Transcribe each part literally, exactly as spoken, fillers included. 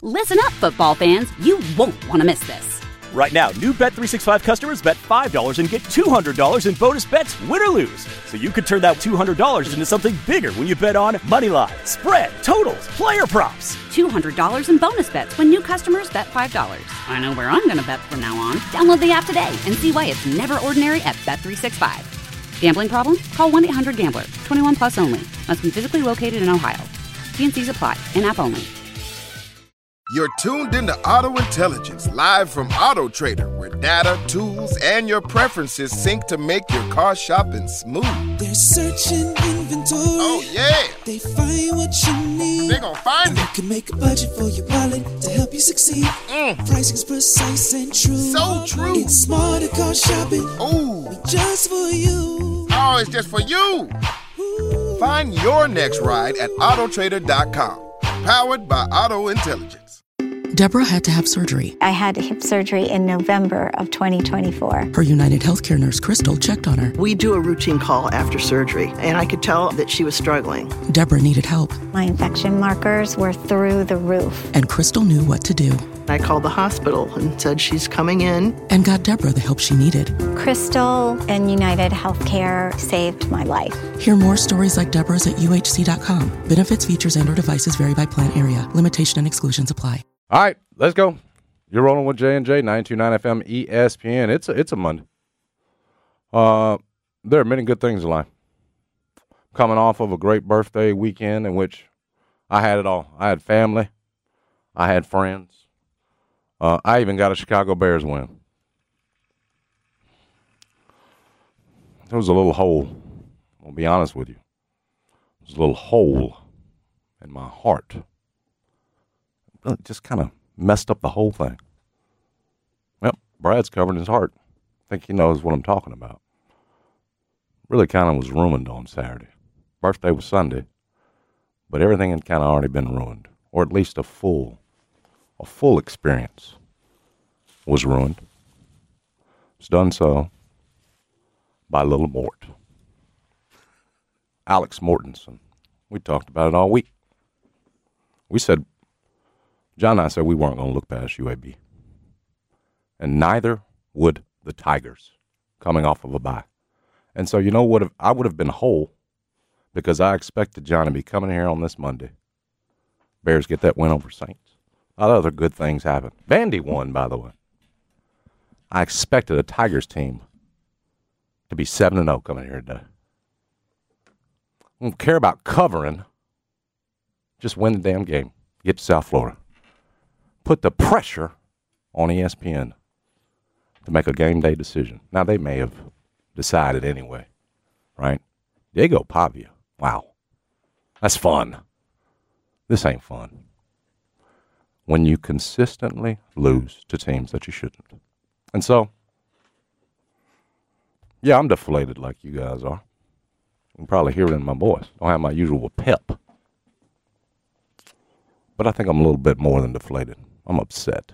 Listen up, football fans. You won't want to miss this. Right now, new Bet three sixty-five customers bet five dollars and get two hundred dollars in bonus bets, win or lose. So you could turn that two hundred dollars into something bigger when you bet on money line, spread, totals, player props. two hundred dollars in bonus bets when new customers bet five dollars. I know where I'm going to bet from now on. Download the app today and see why it's never ordinary at Bet three sixty-five. Gambling problem? Call one eight hundred gambler. twenty-one plus only. Must be physically located in Ohio. T and C's apply. In-app only. You're tuned into Auto Intelligence, live from Auto Trader, where data, tools, and your preferences sync to make your car shopping smooth. They're searching inventory. Oh, yeah. They find what you need. They're gonna find and it. They can make a budget for your wallet to help you succeed. Mm. Pricing's precise and true. So true. It's smarter car shopping. Ooh. Just for you. Oh, it's just for you. Ooh. Find your next ride at auto trader dot com. Powered by Auto Intelligence. Deborah had to have surgery. I had hip surgery in November of twenty twenty-four. Her United Healthcare nurse, Crystal, checked on her. We do a routine call after surgery, and I could tell that she was struggling. Deborah needed help. My infection markers were through the roof. And Crystal knew what to do. I called the hospital and said she's coming in. And got Deborah the help she needed. Crystal and United Healthcare saved my life. Hear more stories like Deborah's at U H C dot com. Benefits, features, and or devices vary by plan area. Limitation and exclusions apply. All right, let's go. You're rolling with J and J, nine two nine F M E S P N. It's a, it's a Monday. Uh, there are many good things in life. Coming off of a great birthday weekend in which I had it all. I had family. I had friends. Uh, I even got a Chicago Bears win. There was a little hole. I'll be honest with you. There was a little hole in my heart. It just kind of messed up the whole thing. Well, Brad's covering his heart. I think he knows what I'm talking about. Really kind of was ruined on Saturday. Birthday was Sunday, but everything had kind of already been ruined, or at least a full, a full experience was ruined. It's done so by little Mort, Alex Mortensen. We talked about it all week. We said, John and I said we weren't going to look past U A B. And neither would the Tigers coming off of a bye. And so, you know what? I would have been whole because I expected John to be coming here on this Monday. Bears get that win over Saints. A lot of other good things happen. Vandy won, by the way. I expected a Tigers team to be seven and oh coming here today. I don't care about covering. Just win the damn game. Get to South Florida. Put the pressure on E S P N to make a game day decision. Now, they may have decided anyway, right? Diego Pavia. Wow. That's fun. This ain't fun. When you consistently lose to teams that you shouldn't. And so, yeah, I'm deflated like you guys are. You can probably hear it in my voice. Don't have my usual pep. But I think I'm a little bit more than deflated. I'm upset.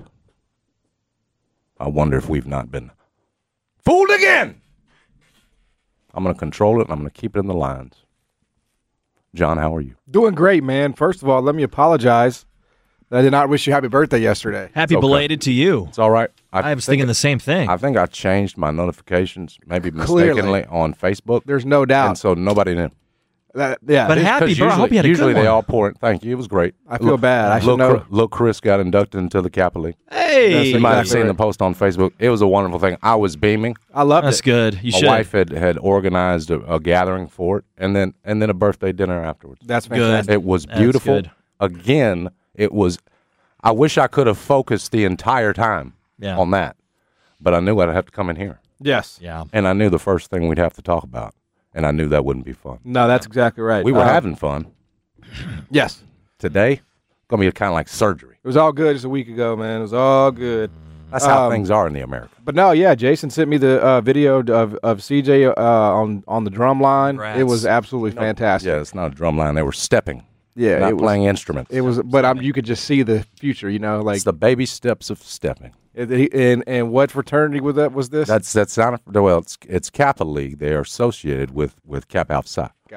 I wonder if we've not been fooled again. I'm going to control it, and I'm going to keep it in the lines. John, how are you? Doing great, man. First of all, let me apologize that I did not wish you happy birthday yesterday. Happy okay. belated to you. It's all right. I, I was thinking the same thing. I think I changed my notifications, maybe mistakenly, Clearly. on Facebook. There's no doubt. And so nobody knew. That, yeah, but happy, bro. Usually, I hope you had a usually good one. they all pour it. Thank you. It was great. I feel bad. I should little, know. Little Chris got inducted into the Kappa League. Hey. You might have exactly seen right. the post on Facebook. It was a wonderful thing. I was beaming. I loved That's it. good. You My should. wife had, had organized a, a gathering for it, and then and then a birthday dinner afterwards. That's Good. fantastic. It was That's beautiful. good. Again, it was. I wish I could have focused the entire time Yeah. on that, but I knew I'd have to come in here, Yes. Yeah. and I knew the first thing we'd have to talk about, and I knew that wouldn't be fun. No, that's exactly right. We were Uh, having fun. Yes. Today, gonna be kind of like surgery. It was all good just a week ago, man. It was all good. That's how Um, things are in the America. But no, yeah, Jason sent me the uh, video of of C J uh, on on the drum line. Congrats. It was absolutely fantastic. Yeah, it's not a drum line. They were stepping. Yeah, not it was, playing instruments. It was, but I'm, you could just see the future. You know, like It's the baby steps of stepping. it- and and what fraternity was that? Was this? That's that's not well. It's it's Kappa League. They are associated with with Kappa Alpha Psi. Gotcha.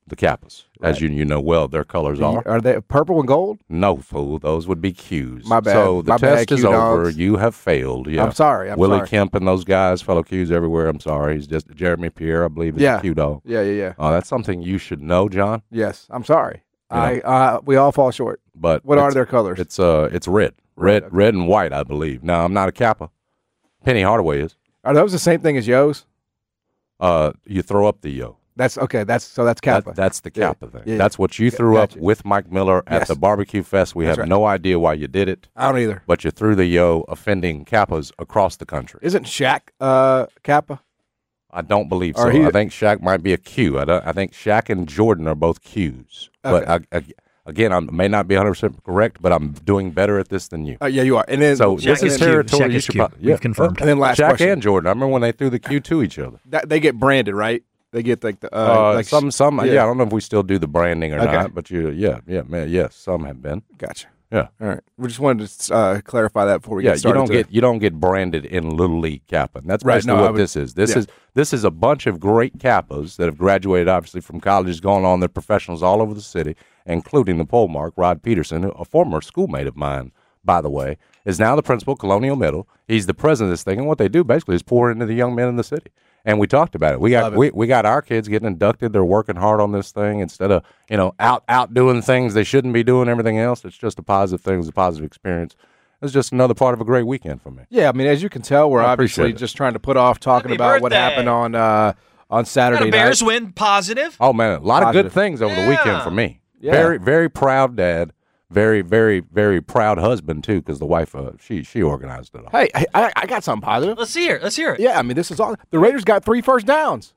the Kappas. As you you know well, their colors are. Are they purple and gold? No, fool. Those would be Qs. My bad. So the My test bad, is Q over. dogs. You have failed. Yeah. I'm sorry. I'm Willie sorry. Kemp and those guys, fellow Qs everywhere. I'm sorry. He's just Jeremy Pierre, I believe, is Yeah. a Q dog. Yeah, yeah, yeah. Oh, that's something you should know, John. Yes, I'm sorry. Yeah. I uh, we all fall short. But What are it's- their colors? It's uh, it's red, red, Red, red, and white, I believe. Now, I'm not a Kappa. Penny Hardaway is. Are those the same thing as Yo's? Uh, you throw up the yo. That's okay. That's so that's Kappa. That, that's the Yeah. Kappa thing. Yeah, That's what you yeah. threw Gotcha. up with Mike Miller at Yes. the barbecue fest. We That's have right. no idea why you did it, I don't either. but you threw the yo, offending Kappas across the country. Isn't Shaq uh, Kappa? I don't believe Or so. he- I think Shaq might be a Q. I, don't, I think Shaq and Jordan are both Qs. But I, I, again, I may not be one hundred percent correct, but I'm doing better at this than you. Uh, yeah, you are. And then So Shaq this is is Q. territory Shaq you is should Q. probably. We've confirmed. And then last Shaq question. and Jordan. I remember when they threw the Q to each other. That, they get branded, right? They get like the uh, Uh, like some, some, yeah. yeah. I don't know if we still do the branding or Okay. not, but you, yeah, yeah, man, yes, some have been. Gotcha. Yeah, All right. We just wanted to uh, clarify that before we yeah. get You started. don't today. get you don't get branded in Little League Kappa. And that's Right, basically no, I what would- this is. This yeah. is this is a bunch of great Kappas that have graduated, obviously, from colleges, gone on. They're professionals all over the city, including the pole mark, Rod Peterson, a former schoolmate of mine, by the way, is now the principal of Colonial Middle. He's the president of this thing, and what they do basically is pour into the young men in the city. And we talked about it. We got Love it. we, we got our kids getting inducted. They're working hard on this thing instead of you know out out doing things they shouldn't be doing. Everything else, it's just a positive thing. It's a positive experience. It's just another part of a great weekend for me. Yeah, I mean, as you can tell, we're I obviously appreciate it. just trying to put off talking Happy about what birthday. happened on uh, on Got Saturday a Bears night. win, positive. Oh man, a lot of Positive. good things over the weekend Yeah. for me. Yeah. Very very proud dad. Very very very proud husband too, because the wife uh, she she organized it all. Hey, hey, I, I got something positive. Let's hear it. Let's hear it. Yeah, I mean, this is all. The Raiders got three first downs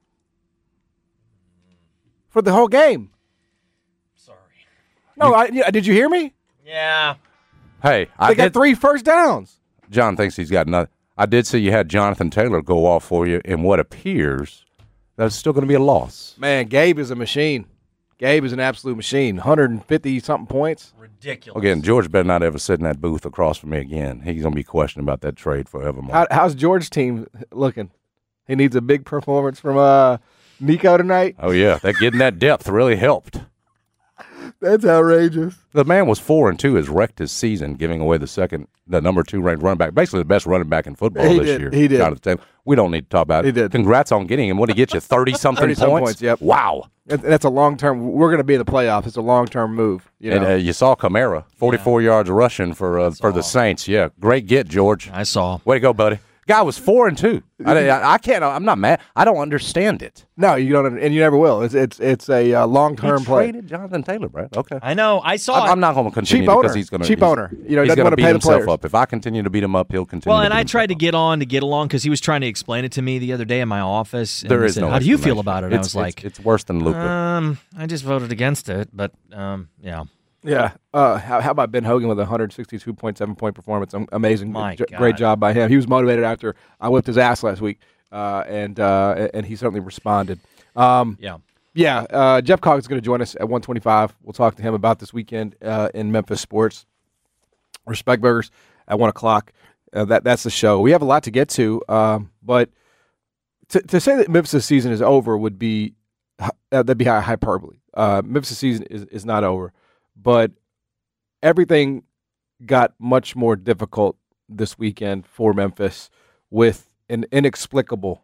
for the whole game. Sorry. No, I, yeah, did you hear me? Yeah. Hey, They I got did, three first downs. John thinks he's got nothing. I did see you had Jonathan Taylor go off for you in what appears that's still going to be a loss. Man, Gabe is a machine. Gabe is an absolute machine. one hundred fifty something points. Ridiculous. Again, George better not ever sit in that booth across from me again. He's going to be questioning about that trade forevermore. How, how's George's team looking? He needs a big performance from uh, Nico tonight. oh yeah, that getting that depth really helped. That's outrageous. The man was four and two, has wrecked his season, giving away the second, the number two ranked running back, basically the best running back in football He this did. year. He did. Jonathan Taylor. We don't need to talk about it. He did. Congrats on getting him. What did he get you? Thirty something thirty-some points. points, yep. Wow. That- That's a long term. We're going to be in the playoffs. It's a long term move. You know? And uh, you saw Kamara, forty-four yards rushing for uh, for the Saints. Yeah, great get, George. I saw. Way to go, buddy. Guy was four and two. I, I, I can't. I'm not mad. I don't understand it. no, you don't, and you never will. It's it's it's a uh, long term He play. traded Jonathan Taylor, Brad. Okay. I know. I saw I'm, it. I'm not going to continue Cheap owner. because he's going to Cheap owner. You know, he he's doesn't going wanna to beat pay the himself players. up. If I continue to beat him up, he'll continue. Well, to and beat I tried to himself get on to get along because he was trying to explain it to me the other day in my office. And There he is said, no How do you feel explanation. about it? It's, I was it's, like, it's worse than Luka. um, I just voted against it, but um, yeah. Yeah. Uh, how, how about Ben Hogan with a one hundred sixty-two point seven point performance? Um, amazing. My J- God. Great job by him. He was motivated after I whipped his ass last week, uh, and uh, and he certainly responded. Um, Yeah. yeah. Uh, Jeff Coggins is going to join us at one twenty-five. We'll talk to him about this weekend uh, in Memphis sports. Respect Burgers at one o'clock. Uh, that that's the show. We have a lot to get to, um, but to to say that Memphis' season is over would be uh, that'd be hy- hyperbole. Uh, Memphis' season is, is not over, but everything got much more difficult this weekend for Memphis with an inexplicable,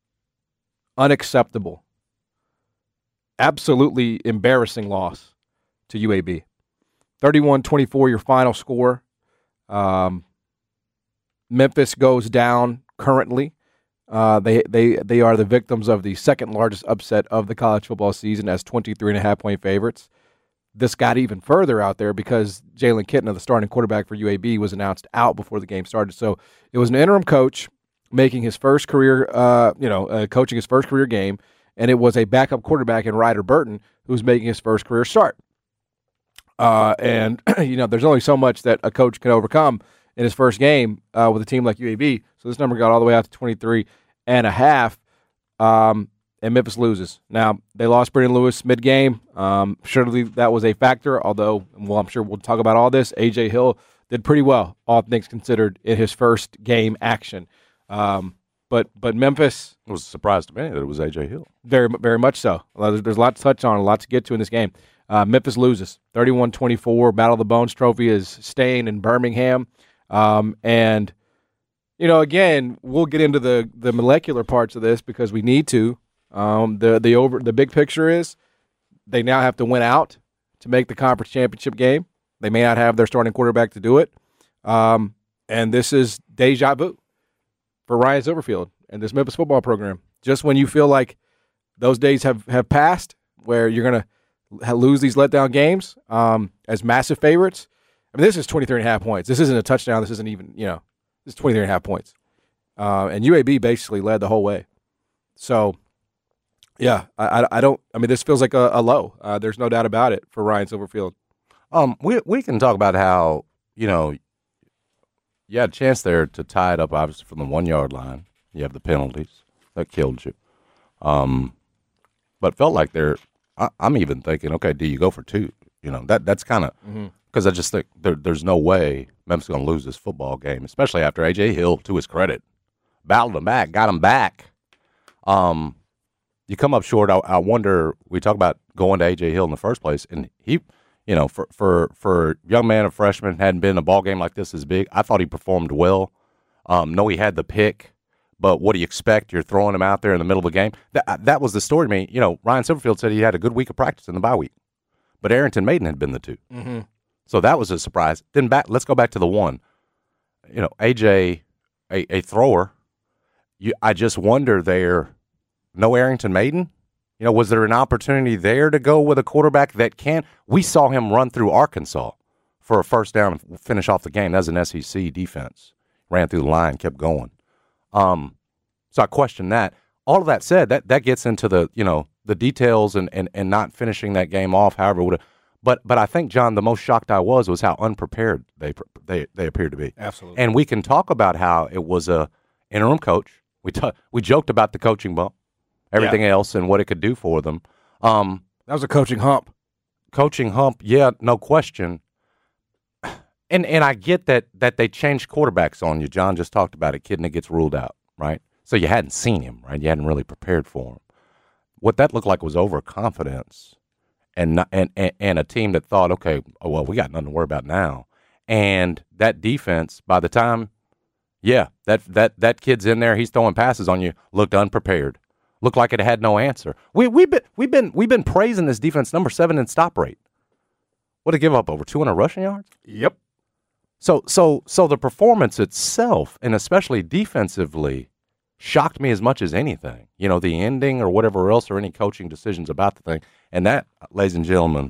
unacceptable, absolutely embarrassing loss to U A B. thirty-one twenty-four, your final score. Um, Memphis goes down currently. Uh, they they they are the victims of the second largest upset of the college football season as twenty-three and a half point favorites. This got even further out there because Jalen Kitna, the starting quarterback for U A B, was announced out before the game started. So it was an interim coach making his first career, uh, you know, uh, coaching his first career game, and it was a backup quarterback in Ryder Burton who's making his first career start. Uh, and you know, there's only so much that a coach can overcome in his first game uh, with a team like U A B. So this number got all the way out to twenty-three and a half. Um, and Memphis loses. Now, they lost Brendan Lewis mid-game. Um, surely that was a factor, although, well, I'm sure we'll talk about all this. A J Hill did pretty well, all things considered, in his first game action. Um, but but Memphis it was a surprise to me that it was A J Hill. Very very much so. There's, there's a lot to touch on, a lot to get to in this game. Uh, Memphis loses thirty-one twenty-four. Battle of the Bones trophy is staying in Birmingham, um, and you know again we'll get into the the molecular parts of this because we need to. Um, the the over the big picture is they now have to win out to make the conference championship game. They may not have their starting quarterback to do it. Um, and this is deja vu for Ryan Silverfield and this Memphis football program. Just when you feel like those days have, have passed where you're going to lose these letdown games um, as massive favorites. I mean, this is twenty-three and a half points. This isn't a touchdown. This isn't even, you know, this is twenty-three and a half points. Uh, and U A B basically led the whole way. So, yeah, I, I, I don't – I mean, this feels like a, a low. Uh, there's no doubt about it for Ryan Silverfield. Um, we we can talk about how, you know, you had a chance there to tie it up, obviously, from the one-yard line. You have the penalties that killed you. Um, but it felt like they're – I'm even thinking, okay, do you go for two? You know, that that's kind of Mm-hmm. – because I just think there, there's no way Memphis is going to lose this football game, especially after A J Hill, to his credit, battled him back, got him back. Um, you come up short. I, I wonder – we talk about going to A J Hill in the first place, and he – You know, for for for a young man, a freshman, hadn't been in a ball game like this as big. I thought he performed well. Um, no, he had the pick, but what do you expect? You're throwing him out there in the middle of a game. That that was the story to me. You know, Ryan Silverfield said he had a good week of practice in the bye week, but Arrington Maiden had been the two, Mm-hmm. so that was a surprise. Then back, let's go back to the one. You know, A J, a, a thrower. You, I just wonder there. No Arrington Maiden. You know, was there an opportunity there to go with a quarterback that can? We saw him run through Arkansas for a first down and finish off the game. That was an S E C defense. Ran through the line, kept going. Um, so I question that. All of that said, that, that gets into the, you know, the details and, and, and not finishing that game off, however it would have. But but I think, John, the most shocked I was was how unprepared they they they appeared to be. Absolutely. And we can talk about how it was a interim coach. We t- we joked about the coaching bump. Everything yeah. else and what it could do for them. Um, that was a coaching hump. Coaching hump, yeah, no question. And and I get that that they changed quarterbacks on you. John just talked about it. Kidney gets ruled out, right? So you hadn't seen him, right? You hadn't really prepared for him. What that looked like was overconfidence and, not, and, and, and a team that thought, okay, oh, well, we got nothing to worry about now. And that defense, by the time, yeah, that that that kid's in there, he's throwing passes on you, looked unprepared. Looked like it had no answer. We we've been we've been we've been praising this defense, number seven in stop rate. What did it give up, over two hundred rushing yards? Yep. So so so the performance itself, and especially defensively, shocked me as much as anything. You know, the ending or whatever else, or any coaching decisions about the thing. And that, ladies and gentlemen,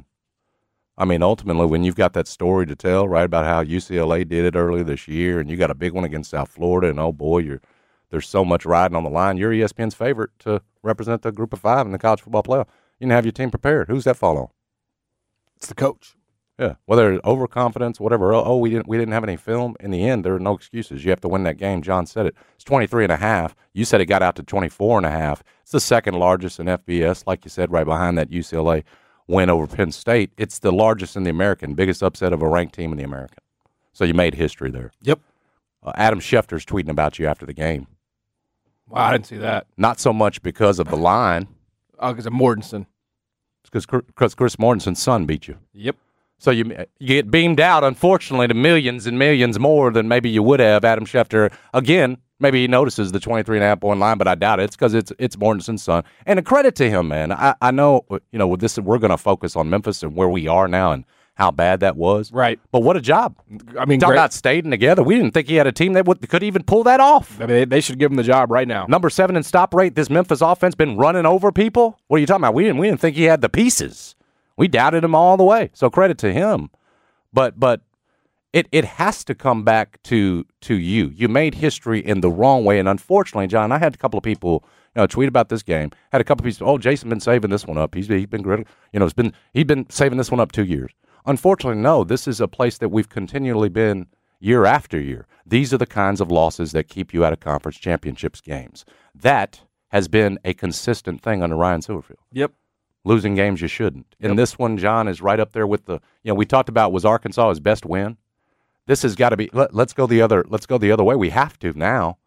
I mean, ultimately, when you've got that story to tell, right, about how U C L A did it earlier this year, and you got a big one against South Florida, and oh boy, you're there's so much riding on the line. You're E S P N's favorite to represent the group of five in the college football playoff. You can have your team prepared. Who's that fall on? It's the coach. Yeah. Whether overconfidence, whatever. Oh, we didn't we didn't have any film. In the end, there are no excuses. You have to win that game. John said it. It's twenty-three and a half. You said it got out to twenty-four and a half. It's the second largest in F B S, like you said, right behind that U C L A win over Penn State. It's the largest in the American, biggest upset of a ranked team in the American. So you made history there. Yep. Uh, Adam Schefter's tweeting about you after the game. Wow, I didn't see that. Not so much because of the line. Oh, because of Mortensen. It's because Chris Mortensen's son beat you. Yep. So you you get beamed out, unfortunately, to millions and millions more than maybe you would have. Adam Schefter, again, maybe he notices the twenty-three and a half point line, but I doubt it. It's because it's it's Mortensen's son. And a credit to him, man. I, I know, you know, with this, we're going to focus on Memphis and where we are now and how bad that was. Right. But what a job. I mean, talk great. about staying together. We didn't think he had a team that would, could even pull that off. I mean, they, they should give him the job right now. Number seven in stop rate. This Memphis offense been running over people. What are you talking about? We didn't we didn't think he had the pieces. We doubted him all the way. So credit to him. But but it it has to come back to to you. You made history in the wrong way, and unfortunately, John, I had a couple of people, you know, tweet about this game. Had a couple of people, oh, Jason been saving this one up. He's he's been great. You know, it's been he's been saving this one up two years. Unfortunately, no. This is a place that we've continually been year after year. These are the kinds of losses that keep you out of conference championships games. That has been a consistent thing under Ryan Silverfield. Yep. Losing games you shouldn't. And Yep. this one, John, is right up there with the, you know, we talked about was Arkansas his best win. This has got to be, let, let's go the other, let's go the other way. We have to now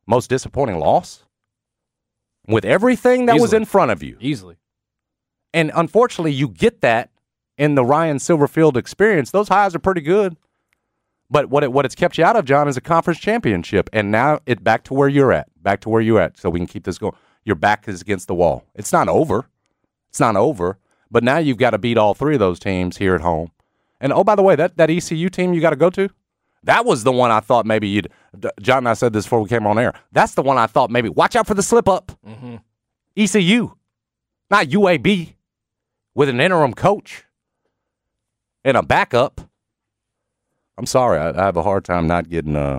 most disappointing loss with everything that Easily. was in front of you. Easily. And unfortunately, you get that in the Ryan Silverfield experience. Those highs are pretty good. But what it, what it's kept you out of, John, is a conference championship. And now it's back to where you're at, back to where you're at, so we can keep this going. Your back is against the wall. It's not over. It's not over. But now you've got to beat all three of those teams here at home. And, oh, by the way, that, that E C U team you got to go to, that was the one I thought maybe you'd – John and I said this before we came on air. That's the one I thought maybe, watch out for the slip-up. Mm-hmm. E C U, not U A B, with an interim coach and a backup. I'm sorry. I, I have a hard time not getting uh,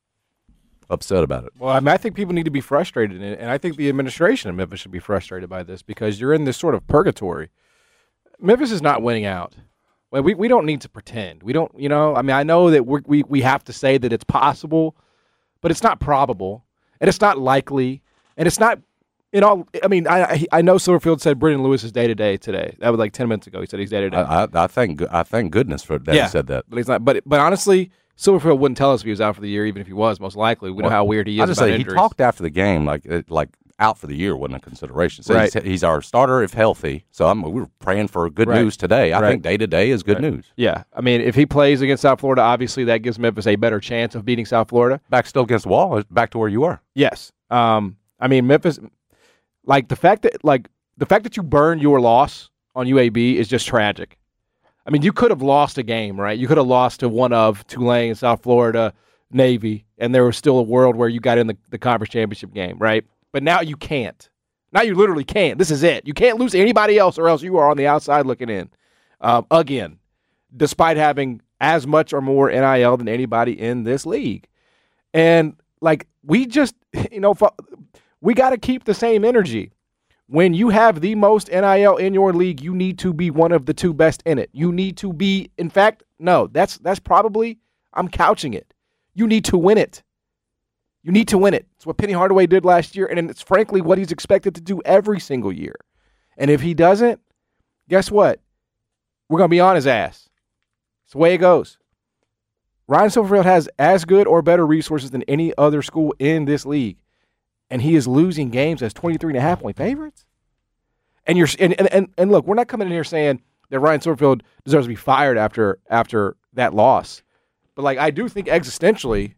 upset about it. Well, I mean, I think people need to be frustrated, and I think the administration of Memphis should be frustrated by this because you're in this sort of purgatory. Memphis is not winning out. Well, we, we don't need to pretend. We don't, you know, I mean, I know that we're, we we have to say that it's possible, but it's not probable, and it's not likely, and it's not, you know, I mean, I I know Silverfield said Brendan Lewis is day-to-day today. That was like ten minutes ago. He said he's day-to-day. I, I, I, thank, I thank goodness for that yeah, he said that. But he's not. But, but honestly, Silverfield wouldn't tell us if he was out for the year, even if he was, most likely. We well, know how weird he is I just about say injuries. He talked after the game like like out for the year wasn't a consideration. So right. he's, he's our starter if healthy. So I'm, we were praying for good right. news today. I right. think day-to-day is good right. news. Yeah. I mean, if he plays against South Florida, obviously that gives Memphis a better chance of beating South Florida. Back still against the wall, back to where you are. Yes. Um, I mean, Memphis, like the fact that like the fact that you burned your loss on U A B is just tragic. I mean, you could have lost a game, right? You could have lost to one of Tulane, South Florida, Navy, and there was still a world where you got in the, the conference championship game, right? But now you can't. Now you literally can't. This is it. You can't lose to anybody else or else you are on the outside looking in. Um, again, despite having as much or more N I L than anybody in this league. And, like, we just, you know, we got to keep the same energy. When you have the most N I L in your league, you need to be one of the two best in it. You need to be, in fact, no, that's that's probably, I'm couching it. You need to win it. You need to win it. It's what Penny Hardaway did last year, and it's frankly what he's expected to do every single year. And if he doesn't, guess what? We're going to be on his ass. It's the way it goes. Ryan Silverfield has as good or better resources than any other school in this league, and he is losing games as twenty-three and a half point favorites. And you're and, and, and look, we're not coming in here saying that Ryan Silverfield deserves to be fired after after that loss. But, like, I do think existentially,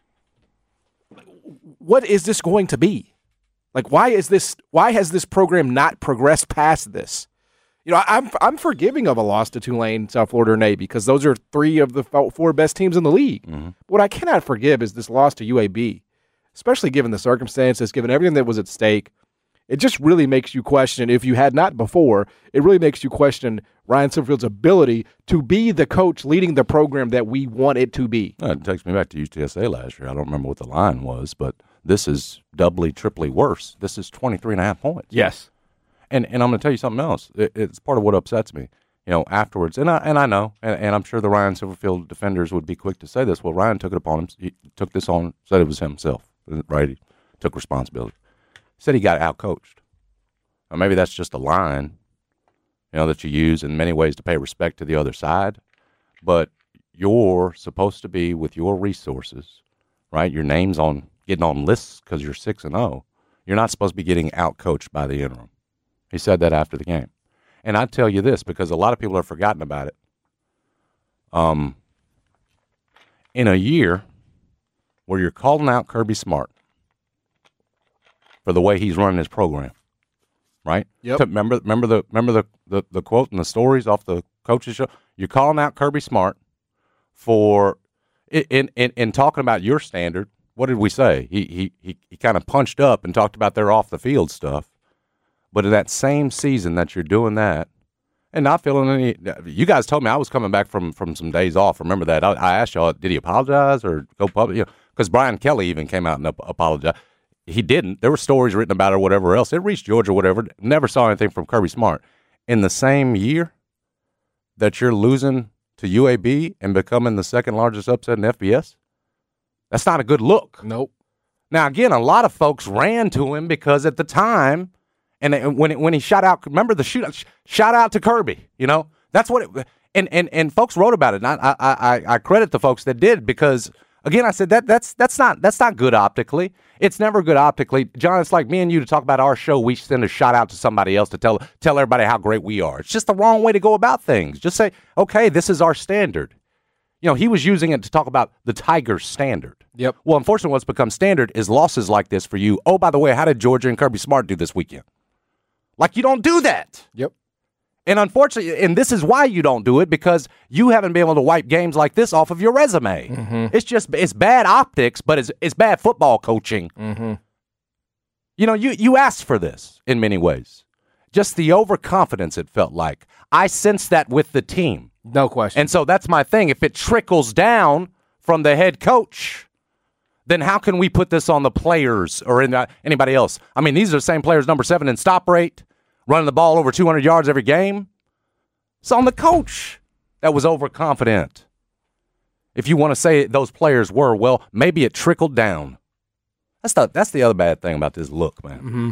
what is this going to be? Like, why is this? Why has this program not progressed past this? You know, I'm I'm forgiving of a loss to Tulane, South Florida, or Navy because those are three of the four best teams in the league. Mm-hmm. What I cannot forgive is this loss to U A B, especially given the circumstances, given everything that was at stake. It just really makes you question, if you had not before, it really makes you question Ryan Silverfield's ability to be the coach leading the program that we want it to be. Well, it takes me back to U T S A last year. I don't remember what the line was, but this is doubly, triply worse. This is twenty-three and a half points. Yes. And and I'm going to tell you something else. It, it's part of what upsets me. You know, afterwards, and I and I know, and, and I'm sure the Ryan Silverfield defenders would be quick to say this. Well, Ryan took it upon him. He took this on, said it was himself, right? He took responsibility. Said he got out-coached. Now, maybe that's just a line, you know, that you use in many ways to pay respect to the other side. But you're supposed to be, with your resources, right? Your name's on getting on lists because you're six and zero. You're not supposed to be getting out-coached by the interim. He said that after the game. And I tell you this because a lot of people have forgotten about it. Um, in a year where you're calling out Kirby Smart for the way he's running his program, right? Yep. To remember, remember the remember the, the, the quote and the stories off the coaches show. You're calling out Kirby Smart for in in, in talking about your standard. What did we say? He he he, he kind of punched up and talked about their off the field stuff. But in that same season that you're doing that, and not feeling any, you guys told me I was coming back from, from some days off. Remember that? I, I asked y'all, did he apologize or go public? You know, because Brian Kelly even came out and ap- apologized. He didn't. There were stories written about it or whatever else. It reached Georgia or whatever. Never saw anything from Kirby Smart. In the same year that you're losing to U A B and becoming the second largest upset in F B S, that's not a good look. Nope. Now, again, a lot of folks ran to him because at the time, and when it, when he shot out, remember the shoot, shout out to Kirby, you know, that's what it, and, and, and folks wrote about it. And I, I, I, I credit the folks that did because Again, I said that that's that's not that's not good optically. It's never good optically. John, it's like me and you to talk about our show. We send a shout out to somebody else to tell tell everybody how great we are. It's just the wrong way to go about things. Just say, okay, this is our standard. You know, he was using it to talk about the Tigers' standard. Yep. Well, unfortunately, what's become standard is losses like this for you. Oh, by the way, how did Georgia and Kirby Smart do this weekend? Like, you don't do that. Yep. And unfortunately, and this is why you don't do it, because you haven't been able to wipe games like this off of your resume. Mm-hmm. It's just, it's bad optics, but it's it's bad football coaching. Mm-hmm. You know, you, you asked for this in many ways. Just the overconfidence, it felt like. I sensed that with the team. No question. And so that's my thing. If it trickles down from the head coach, then how can we put this on the players or in the, anybody else? I mean, these are the same players, number seven in stop rate, running the ball over two hundred yards every game. It's on the coach that was overconfident. If you want to say those players were, well, maybe it trickled down. That's the, that's the other bad thing about this look, man. Mm-hmm.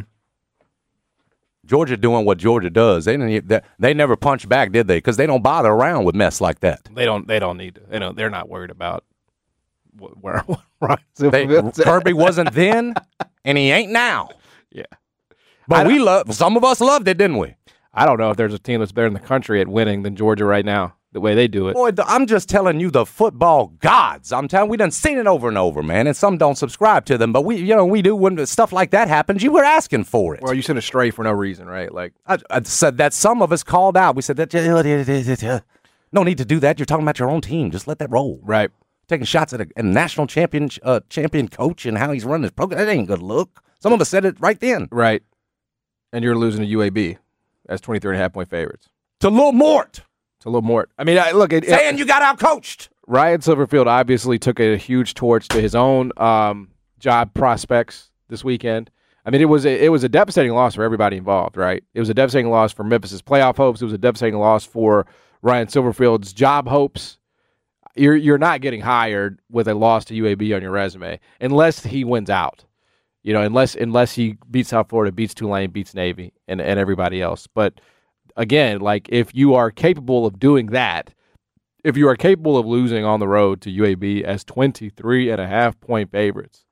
Georgia doing what Georgia does. They didn't. They, they never punch back, did they? Because they don't bother around with mess like that. They don't. They don't need to. They don't. They're not worried about where. where they, Kirby wasn't then, and he ain't now. Yeah, but we love. Some of us loved it, didn't we? I don't know if there's a team that's better in the country at winning than Georgia right now. The way they do it. Boy, I'm just telling you, the football gods. I'm telling we done seen it over and over, man. And some don't subscribe to them, but we, you know, we do when stuff like that happens. You were asking for it. Well, you sent astray for no reason, right? Like I, I said that some of us called out. We said that no need to do that. You're talking about your own team. Just let that roll. Right. Taking shots at a, a national champion, uh, champion coach and how he's running his program. That ain't a good look. Some of us said it right then. Right. And you're losing to U A B as twenty-three and a half point favorites. To Lil Mort. To Lil Mort. I mean, I, look. It, Saying it, you got out-coached. Ryan Silverfield obviously took a huge torch to his own um, job prospects this weekend. I mean, it was a, it was a devastating loss for everybody involved, right? It was a devastating loss for Memphis's playoff hopes. It was a devastating loss for Ryan Silverfield's job hopes. You're you're not getting hired with a loss to U A B on your resume unless he wins out. You know, unless unless he beats South Florida, beats Tulane, beats Navy, and, and everybody else. But again, like if you are capable of doing that, if you are capable of losing on the road to U A B as twenty-three and a half point favorites,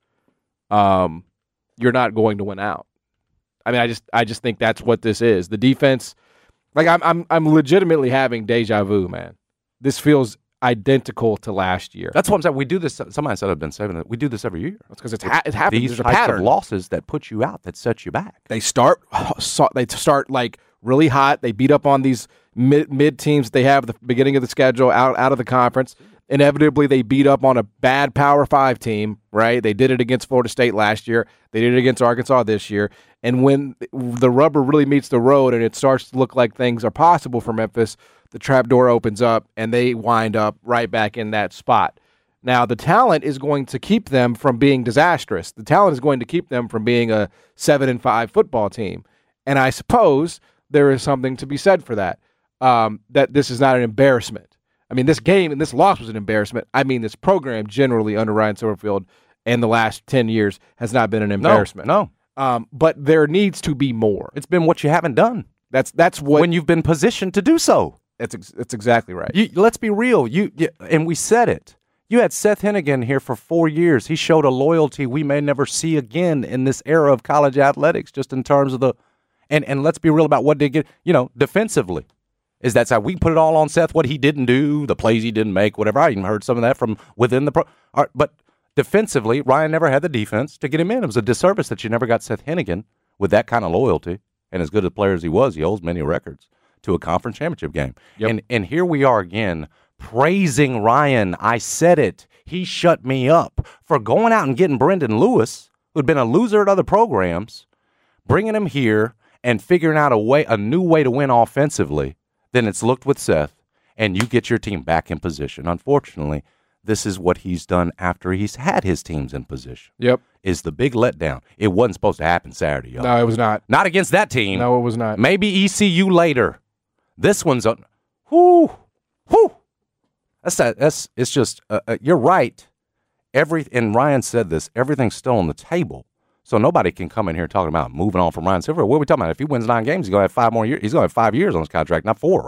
um, you're not going to win out. I mean, I just I just think that's what this is. The defense, like I'm I'm I'm legitimately having deja vu, man. This feels identical to last year. That's what I'm saying. We do this. Somebody said I've been saving it. We do this every year. That's because it's ha- it happens. These There's a types pattern. of losses that put you out, that set you back. They start, they start like really hot. They beat up on these mid mid teams that they have at the beginning of the schedule out out of the conference. Inevitably, they beat up on a bad Power Five team. Right? They did it against Florida State last year. They did it against Arkansas this year. And when the rubber really meets the road and it starts to look like things are possible for Memphis, the trap door opens up and they wind up right back in that spot. Now, the talent is going to keep them from being disastrous. The talent is going to keep them from being a seven and five football team. And I suppose there is something to be said for that, um, that this is not an embarrassment. I mean, this game and this loss was an embarrassment. I mean, this program generally under Ryan Silverfield in the last ten years has not been an embarrassment. No, no. Um, but there needs to be more. It's been what you haven't done. That's that's what when you've been positioned to do so. That's ex- that's exactly right. You, let's be real. You, you and we said it. You had Seth Hennigan here for four years. He showed a loyalty we may never see again in this era of college athletics, just in terms of the and and let's be real about what they get. You know, defensively, is that's how we put it all on Seth. What he didn't do, the plays he didn't make, whatever. I even heard some of that from within the pro. But defensively, Ryan never had the defense to get him in. It was a disservice that you never got Seth Hennigan with that kind of loyalty and as good a player as he was. He holds many records to a conference championship game. Yep. And and here we are again praising Ryan. I said it. He shut me up for going out and getting Brendan Lewis, who'd been a loser at other programs, bringing him here and figuring out a way, a new way to win offensively. Then it's looked with Seth, and you get your team back in position. Unfortunately, this is what he's done after he's had his teams in position. Yep. Is the big letdown. It wasn't supposed to happen Saturday, y'all. No, it was not. Not against that team. No, it was not. Maybe E C U later. This one's a whoo, whoo. That's that. That's it's just. Uh, uh, you're right. Every and Ryan said this. Everything's still on the table, so nobody can come in here talking about moving on from Ryan Silver. What are we talking about? If he wins nine games, he's gonna have five more years. He's gonna have five years on his contract, not four, right?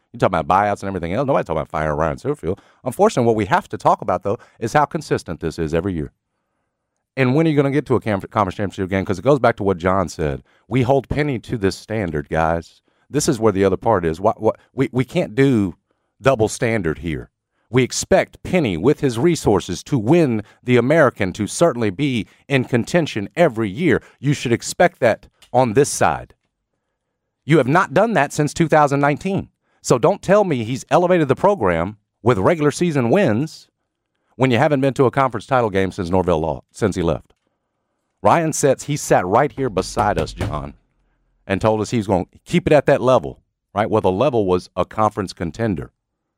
You talk about buyouts and everything else. Nobody's talking about firing Ryan Silverfield. Unfortunately, what we have to talk about, though, is how consistent this is every year. And when are you going to get to a conference championship game? Because it goes back to what John said. We hold Penny to this standard, guys. This is where the other part is. What, what, we, we can't do double standard here. We expect Penny, with his resources, to win the American, to certainly be in contention every year. You should expect that on this side. You have not done that since two thousand nineteen. So don't tell me he's elevated the program with regular season wins when you haven't been to a conference title game since Norvell Law, since he left. Ryan sets, he sat right here beside us, John, and told us he's going to keep it at that level, right? Well, the level was a conference contender.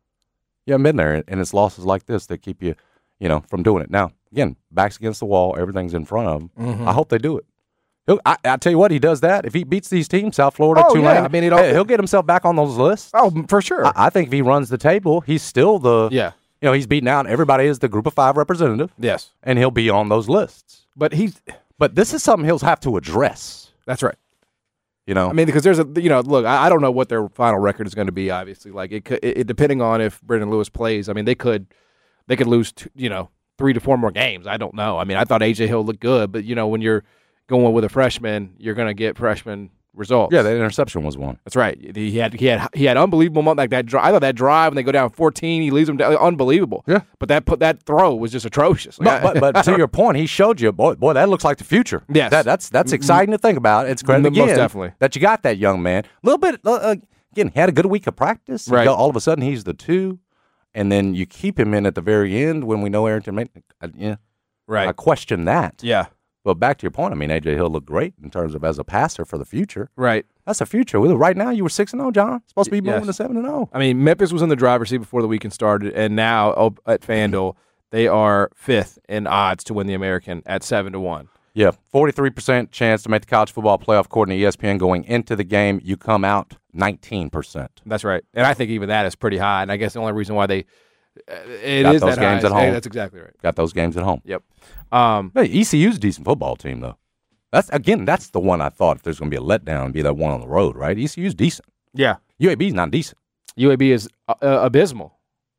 You haven't been there, and it's losses like this that keep you, you know, from doing it. Now, again, backs against the wall, everything's in front of him. Mm-hmm. I hope they do it. He'll, I, I tell you what, he does that. If he beats these teams, South Florida, oh, Tulane, yeah. I mean, hey, he'll get himself back on those lists. Oh, for sure. I, I think if he runs the table, he's still the, yeah. you know, he's beating out. Everybody is the group of five representative. Yes. And he'll be on those lists. But he's, but this is something he'll have to address. That's right. You know, I mean, because there's a, you know, look, I, I don't know what their final record is going to be. Obviously, like it, could, it, it depending on if Brendan Lewis plays. I mean, they could, they could lose, two, you know, three to four more games. I don't know. I mean, I thought A J Hill looked good, but you know, when you're going with a freshman, you're going to get freshman results. Yeah, that interception was one. That's right. He had he had he had unbelievable moment like that. Drive. I thought that drive when they go down fourteen, he leads them down, unbelievable. Yeah, but that put that throw was just atrocious. But, but, but to your point, he showed you, boy, boy, that looks like the future. Yes, that, that's that's exciting to think about. It's credit again most definitely that you got that young man. A little bit uh, again, he had a good week of practice. Right. All of a sudden, he's the two, and then you keep him in at the very end when we know Arrington. May, uh, yeah, right. I question that. Yeah. But back to your point, I mean, A J Hill looked great in terms of as a passer for the future. Right. That's the future. Right now, you were six and zero, John. Supposed to be moving yes. to seven and zero. I mean, Memphis was in the driver's seat before the weekend started, and now oh, at FanDuel, they are fifth in odds to win the American at seven to one. Yeah, forty-three percent chance to make the college football playoff according to E S P N going into the game. You come out nineteen percent. That's right. And I think even that is pretty high, and I guess the only reason why they uh, it Got is those that games high. at home. Hey, that's exactly right. Got those games at home. Yep. Um, hey, E C U's a decent football team, though. That's again, that's the one I thought if there's going to be a letdown, be that one on the road, right? E C U's decent. Yeah. U A B's not decent. U A B is uh, abysmal.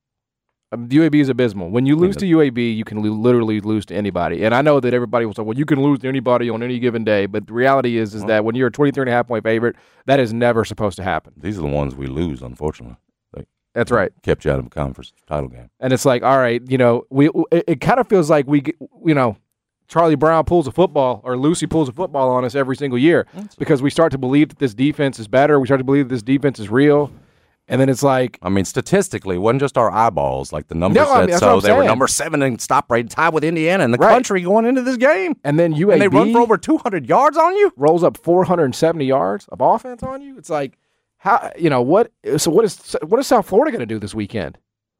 Um, U A B is abysmal. When you lose to U A B, you can lo- literally lose to anybody. And I know that everybody will say, well, you can lose to anybody on any given day. But the reality is, is that when you're a twenty-three and a half point favorite, that is never supposed to happen. These are the ones we lose, unfortunately. They That's right. Kept you out of a conference title game. And it's like, all right, you know, we it, it kind of feels like we, get, you know, Charlie Brown pulls a football or Lucy pulls a football on us every single year because we start to believe that this defense is better. We start to believe that this defense is real. And then it's like, I mean, statistically, it wasn't just our eyeballs. Like the numbers No, I said mean, that's so. what I'm They were saying. number seven in stop rate, tied with Indiana in the Right. country going into this game. and then U A B And they run for over two hundred yards on you. rolls up four hundred seventy yards of offense on you. It's like, how, you know, what, so what is, what is South Florida going to do this weekend?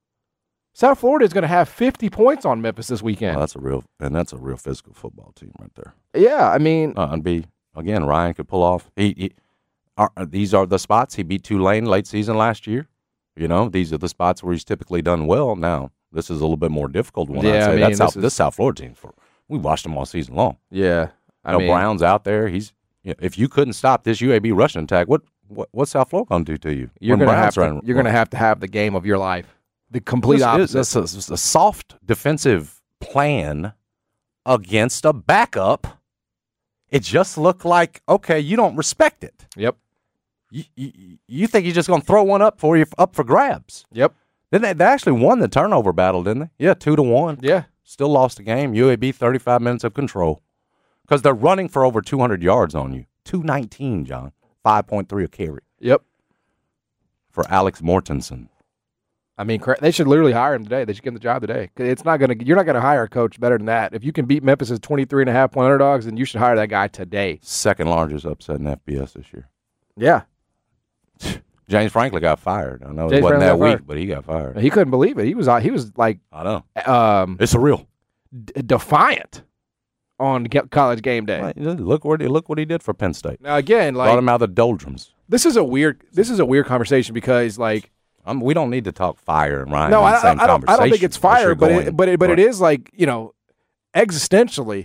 South Florida is going to have fifty points on Memphis this weekend. Oh, that's a real, and that's a real physical football team right there. Yeah, I mean, Uh, and be again, Ryan could pull off. He, he are, these are the spots he beat Tulane late season last year. You know, these are the spots where he's typically done well. Now, this is a little bit more difficult one. Yeah, I'd say. I mean, That's this South, is- this South Florida team. For we watched them all season long. yeah. I You know, mean, Brown's out there. He's you know, if you couldn't stop this U A B rushing attack, what what what's South Florida going to do to you? you're When going to Brown's have to, running- you're going to have to have the game of your life. The complete This opposite. is- It's a, it's a soft defensive plan against a backup. It just looked like, okay, you don't respect it. Yep. You, you, you think you're just going to throw one up for you, up for grabs. Yep. Then they, they actually won the turnover battle, didn't they? Yeah, two to one. Yeah. Still lost the game. U A B thirty-five minutes of control because they're running for over two hundred yards on you. two nineteen, John. five point three a carry Yep. for Alex Mortensen. I mean, cra- they should literally hire him today. They should give him the job today. 'Cause It's not going to. You're not going to hire a coach better than that. If you can beat Memphis as twenty-three and a half point underdogs, then you should hire that guy today. Second largest upset in F B S this year. Yeah. James Franklin got fired. I know James it wasn't Franklin that got week, fired. but he got fired. He couldn't believe it. He was. uh, He was like I know. um, It's surreal. d- defiant on ge- college game day. Right, Look what he look what he did for Penn State. Now again, Brought like him out of the doldrums. this is a weird. This is a weird conversation because like. Um, we don't need to talk fire and Ryan. No, in I, the I, same I don't. I don't think conversation it's as fire, you're but going. it, but it, but it Right. is like you know, existentially.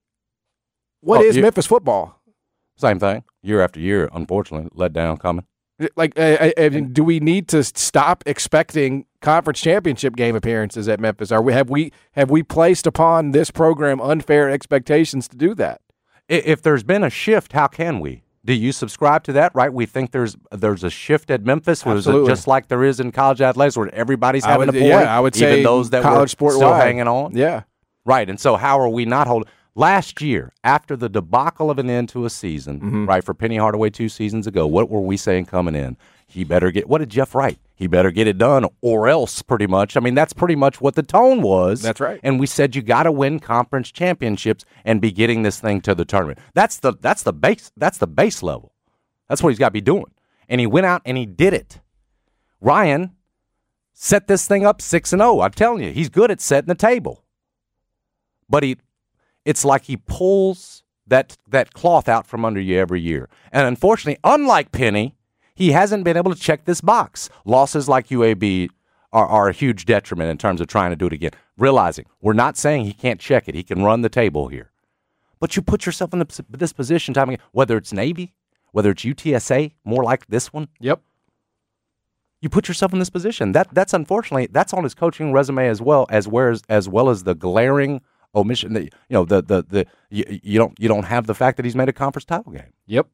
What Oh, is you- Memphis football? Same thing. Year after year, unfortunately, let down coming. Like, uh, uh, do we need to stop expecting conference championship game appearances at Memphis? Are we have we have we placed upon this program unfair expectations to do that? If there's been a shift, how can we? Do you subscribe to that? Right? We think there's there's a shift at Memphis, was it just like there is in college athletics, where everybody's having would, a point. Yeah, I would even say those that college were sport still wide. hanging on. Yeah, right. And so, how are we not holding? Last year, after the debacle of an end to a season, mm-hmm. right, for Penny Hardaway two seasons ago, what were we saying coming in? He better get, what did Jeff write? He better get it done or else, pretty much. I mean, that's pretty much what the tone was. That's right. And we said you got to win conference championships and be getting this thing to the tournament. That's the that's the base that's the base level. That's what he's got to be doing. And he went out and he did it. Ryan set this thing up six and oh. I'm telling you, he's good at setting the table. But he, it's like he pulls that that cloth out from under you every year. And unfortunately, unlike Penny, he hasn't been able to check this box. Losses like U A B are, are a huge detriment in terms of trying to do it again. Realizing we're not saying he can't check it. He can run the table here. But you put yourself in the, this position time again, whether it's Navy, whether it's U T S A, more like this one. Yep. You put yourself in this position. That That's unfortunately, that's on his coaching resume as well as, whereas, as well as the glaring omission that, you know, the the the you, you don't you don't have the fact that he's made a conference title game. Yep.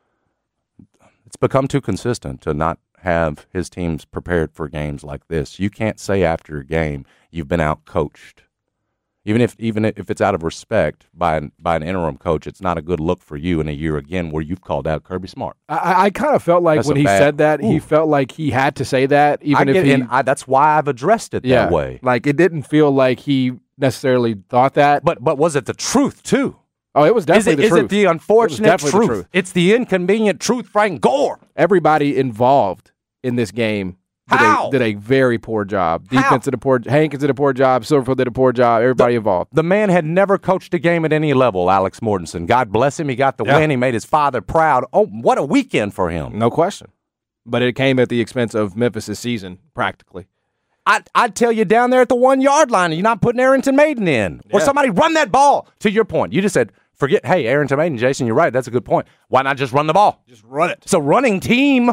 It's become too consistent to not have his teams prepared for games like this. You can't say after a game you've been out coached. Even if even if it's out of respect by an, by an interim coach, it's not a good look for you in a year again where you've called out Kirby Smart. I, I kind of felt like That's when a he bad, said that, ooh. he felt like he had to say that, even I if get, he. and I, that's why I've addressed it yeah, that way. Like it didn't feel like he necessarily thought that. But but was it the truth too? Oh, it was definitely is it, the is truth. it the unfortunate It was definitely truth? the truth. It's the inconvenient truth, Frank Gore. Everybody involved in this game did, How? A, did a very poor job. How? Defense did a poor. Hankins did a poor job. Silverfield did a poor job. Everybody the, involved. The man had never coached a game at any level. Alex Mortensen, God bless him. He got the Yeah. win. He made his father proud. Oh, what a weekend for him! No question. But it came at the expense of Memphis' season, practically. I, I'd tell you down there at the one-yard line, you're not putting Arrington Maiden in. Or Yeah. somebody run that ball. To your point, you just said, forget, hey, Arrington Maiden, Jason, you're right. That's a good point. Why not just run the ball? Just run it. It's a running team.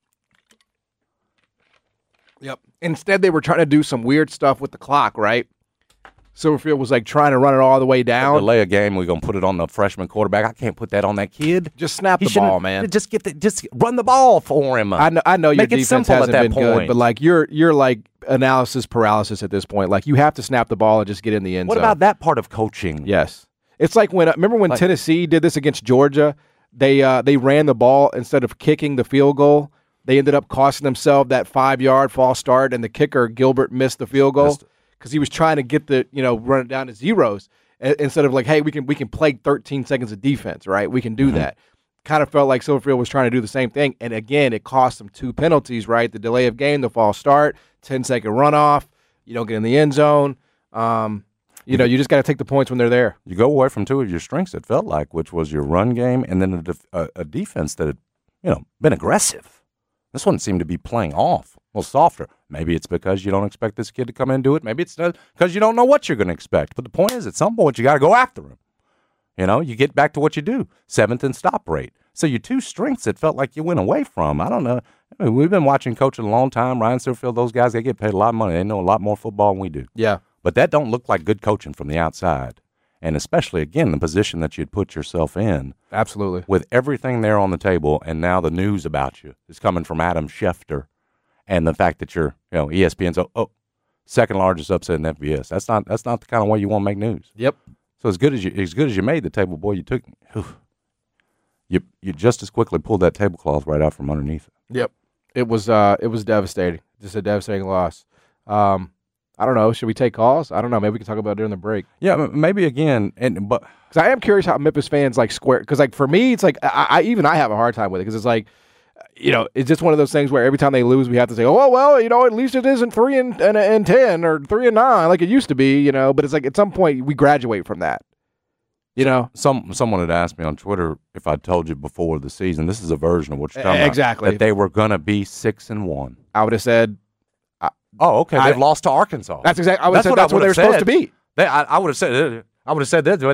Yep. Instead, they were trying to do some weird stuff with the clock, right? Silverfield was like trying to run it all the way down. Delay a game, we're going to put it on the freshman quarterback. I can't put that on that kid. Just snap He the shouldn't- ball, man. Just get the, just run the ball for him. I know, I know your Make it defense simple hasn't at that been point. good, but like you're you're like analysis paralysis at this point. Like you have to snap the ball and just get in the end What zone. about that part of coaching? Yes, it's like when remember when Like- Tennessee did this against Georgia. They uh, they ran the ball instead of kicking the field goal. They ended up costing themselves that five yard false start, and the kicker Gilbert missed the field goal because he was trying to get the you know run it down to zeros a- instead of like, hey, we can we can play thirteen seconds of defense, right? We can do Mm-hmm. that. Kind of felt like Silverfield was trying to do the same thing, and again, it cost them two penalties, right? The delay of game, the false start, ten second runoff. You don't get in the end zone. Um, you know, you just got to take the points when they're there. You go away from two of your strengths, it felt like, which was your run game and then a, def- a, a defense that had, you know, been aggressive. This one seemed to be playing off, a little softer. Maybe it's because you don't expect this kid to come in and do it. Maybe it's because you don't know what you're going to expect. But the point is, at some point, you got to go after him. You know, you get back to what you do, seventh in stop rate. So your two strengths, it felt like you went away from. I don't know. I mean, we've been watching coaching a long time. Ryan Silverfield, those guys, they get paid a lot of money. They know a lot more football than we do. Yeah. But that don't look like good coaching from the outside. And especially, again, the position that you'd put yourself in. Absolutely. With everything there on the table, and now the news about you is coming from Adam Schefter, and the fact that you're, you know, E S P N's, oh, oh second largest upset in F B S. That's not that's not the kind of way you want to make news. Yep. So as good as you as good as you made the table, boy, you took whew, you you just as quickly pulled that tablecloth right out from underneath it. Yep. It was uh it was devastating. Just a devastating loss. Um I don't know. Should we take calls? I don't know. Maybe we can talk about it during the break. Yeah, m- maybe again, and but because I am curious how Memphis fans like square. Because like for me, it's like I, I even I have a hard time with it because it's like, you know, it's just one of those things where every time they lose, we have to say, oh well, you know, at least it isn't three and and, and ten or three and nine like it used to be, you know. But it's like at some point we graduate from that, you know. Some someone had asked me on Twitter if I told you before the season. This is a version of what you're talking exactly. about. That they were gonna be six and one. I would have said. Oh, okay. I, They've lost to Arkansas. That's exactly. I would that's say what that's I what they were said. supposed to be. They, I, I would have said. I would have said that.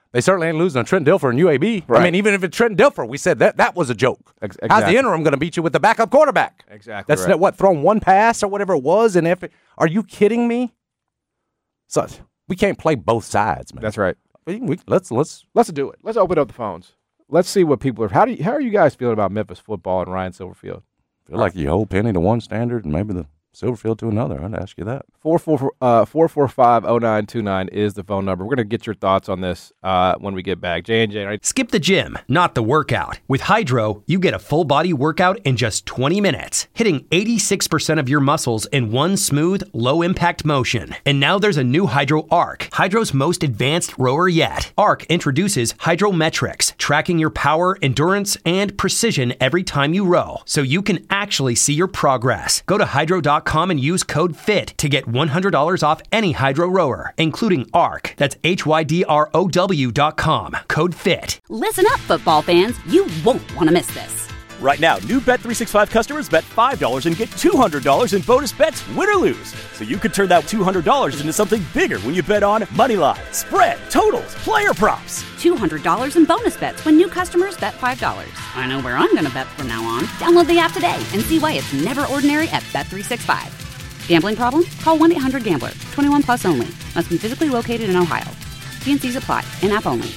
They certainly ain't losing to Trent Dilfer and U A B. Right. I mean, even if it's Trent Dilfer, we said that that was a joke. Ex- How's exactly. the interim going to beat you with the backup quarterback? Exactly. That's right. not, what, thrown one pass or whatever it was. And if it, are you kidding me? So we can't play both sides, man. That's right. We, we, let's let's Let's do it. Let's open up the phones. Let's see what people are. How do you, how are you guys feeling about Memphis football and Ryan Silverfield? feel like you hold Penny to one standard and maybe the Silverfield to another. I'd ask you that. four four five oh nine two nine is the phone number. We're going to get your thoughts on this uh, when we get back. J and J, right? Skip the gym, not the workout. With Hydro, you get a full body workout in just twenty minutes, hitting eighty-six percent of your muscles in one smooth, low impact motion. And now there's a new Hydro Arc, Hydro's most advanced rower yet. Arc introduces Hydrometrics, tracking your power, endurance, and precision every time you row, so you can actually see your progress. Go to hydro dot com and use code FIT to get one hundred dollars off any Hydro rower, including Arc. That's H Y D R O W dot com. Code FIT. Listen up, football fans. You won't want to miss this. Right now, new Bet three sixty-five customers bet five dollars and get two hundred dollars in bonus bets, win or lose. So you could turn that two hundred dollars into something bigger when you bet on moneyline, spread, totals, player props. two hundred dollars in bonus bets when new customers bet five dollars. I know where I'm going to bet from now on. Download the app today and see why it's never ordinary at Bet three sixty-five. Gambling problem? Call one eight hundred gambler. twenty-one plus only. Must be physically located in Ohio. T and C's apply. In-app only.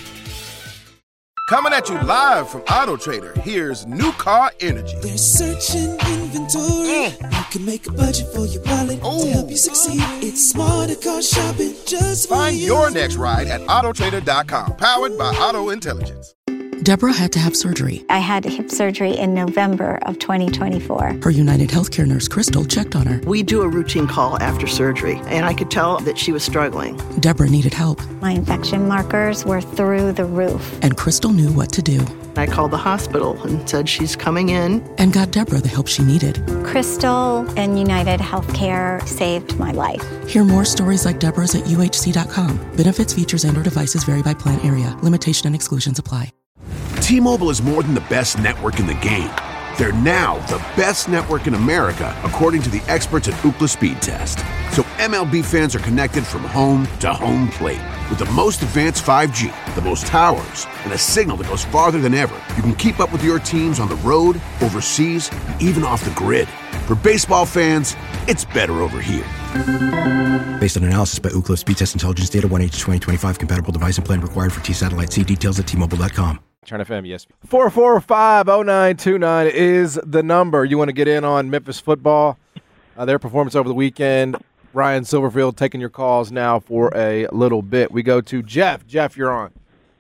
Coming at you live from Auto Trader, here's New Car Energy. They're searching inventory. Mm. You can make a budget for your wallet Ooh. to help you succeed. It's smarter car shopping just for Find you. your next ride at auto trader dot com, powered by Auto Intelligence. Deborah had to have surgery. I had hip surgery in November of twenty twenty-four. Her United Healthcare nurse, Crystal, checked on her. We do a routine call after surgery, and I could tell that she was struggling. Deborah needed help, My infection markers were through the roof. and Crystal knew what to do I called the hospital and said she's coming in. and got Deborah the help she needed. Crystal and United Healthcare saved my life. Hear more stories like Deborah's at U H C dot com. Benefits, features, and or devices vary by plan area. Limitation and exclusions apply. T-Mobile is more than the best network in the game. They're now the best network in America, according to the experts at Ookla Speed Test. So M L B fans are connected from home to home plate. With the most advanced five G, the most towers, and a signal that goes farther than ever, you can keep up with your teams on the road, overseas, and even off the grid. For baseball fans, it's better over here. Based on analysis by Ookla Speed Test Intelligence Data, one H twenty twenty-five compatible device and plan required for T-Satellite. See details at T Mobile dot com. Turn F M, yes. four four five oh nine two nine is the number. You want to get in on Memphis football, uh, their performance over the weekend. Ryan Silverfield taking your calls now for a little bit. We go to Jeff. Jeff, you're on.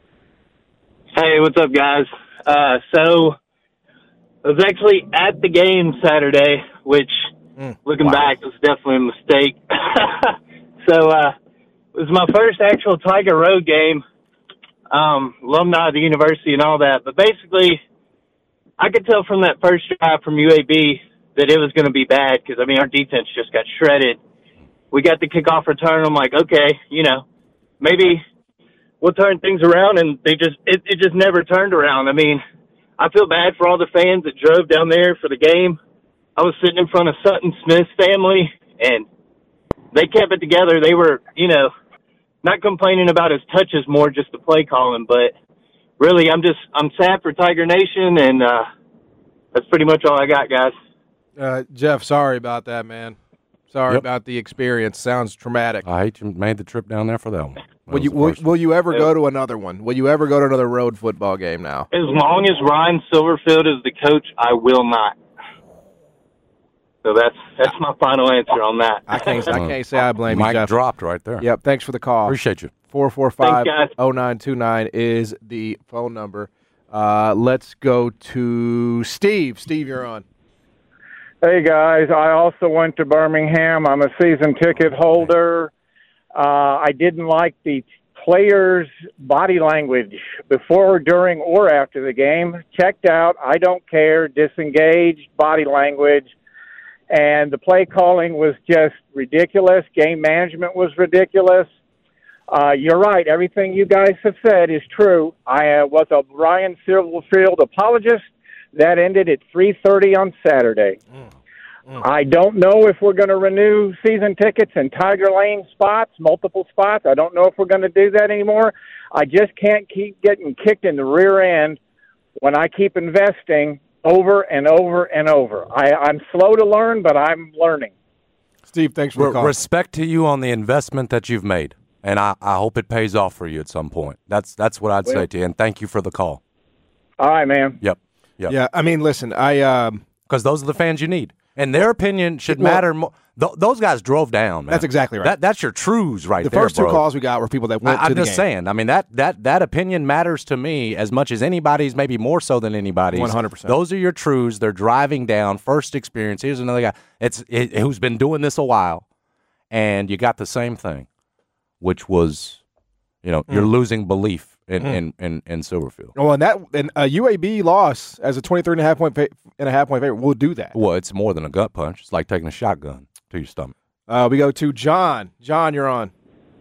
Hey, what's up, guys? Uh, so I was actually at the game Saturday, which, mm, looking wow. back, was definitely a mistake. so uh, it was my first actual Tiger Road game. Um, alumni of the university and all that. But basically, I could tell from that first drive from U A B that it was going to be bad because, I mean, our defense just got shredded. We got the kickoff return. I'm like, okay, you know, maybe we'll turn things around, and they just it, it just never turned around. I mean, I feel bad for all the fans that drove down there for the game. I was sitting in front of Sutton Smith's family, and they kept it together. They were, you know, not complaining about his touches, more just the play calling. But really, I'm just I'm sad for Tiger Nation, and uh, that's pretty much all I got, guys. Uh, Jeff, sorry about that, man. Sorry Yep. about the experience. Sounds traumatic. I hate you made the trip down there for that one. That Will you will, will you ever go to another one? Will you ever go to another road football game now? As long as Ryan Silverfield is the coach, I will not. So that's that's my final answer on that. I can't I can't say I blame you, Mike Jeff. dropped right there. Yep. Thanks for the call. Appreciate you. four four five oh nine two nine is the phone number. Uh, let's go to Steve. Steve, you're on. Hey, guys. I also went to Birmingham. I'm a season ticket holder. Uh, I didn't like the players' body language before, during, or after the game. Checked out. I don't care. Disengaged body language. And the play calling was just ridiculous. Game management was ridiculous. Uh, you're right. Everything you guys have said is true. I uh, was a Ryan Silverfield apologist. That ended at three thirty on Saturday. Mm. I don't know if we're going to renew season tickets in Tiger Lane spots, multiple spots. I don't know if we're going to do that anymore. I just can't keep getting kicked in the rear end when I keep investing over and over and over. I, I'm slow to learn, but I'm learning. Steve, thanks for the call. Respect to you on the investment that you've made, and I, I hope it pays off for you at some point. That's that's what I'd Well, say to you, and thank you for the call. All right, man. Yep. Yep. Yeah, I mean, listen, I um, because those are the fans you need, and their opinion should Well, matter more. Th- those guys drove down, man. That's exactly right. That, that's your trues right the there, first two bro. calls we got were people that went I, to I'm the just game. saying. I mean, that that that opinion matters to me as much as anybody's, maybe more so than anybody's. one hundred percent. Those are your trues. They're driving down. First experience. Here's another guy. It's it, who's been doing this a while, and you got the same thing, which was, you know, Mm. you're losing belief in, Mm. in, in, in Silverfield. Well, and that and a U A B loss as a twenty-three and a half point fa- and a half point favorite will do that. Well, it's more than a gut punch. It's like taking a shotgun to your stomach. Uh, we go to John. John, you're on.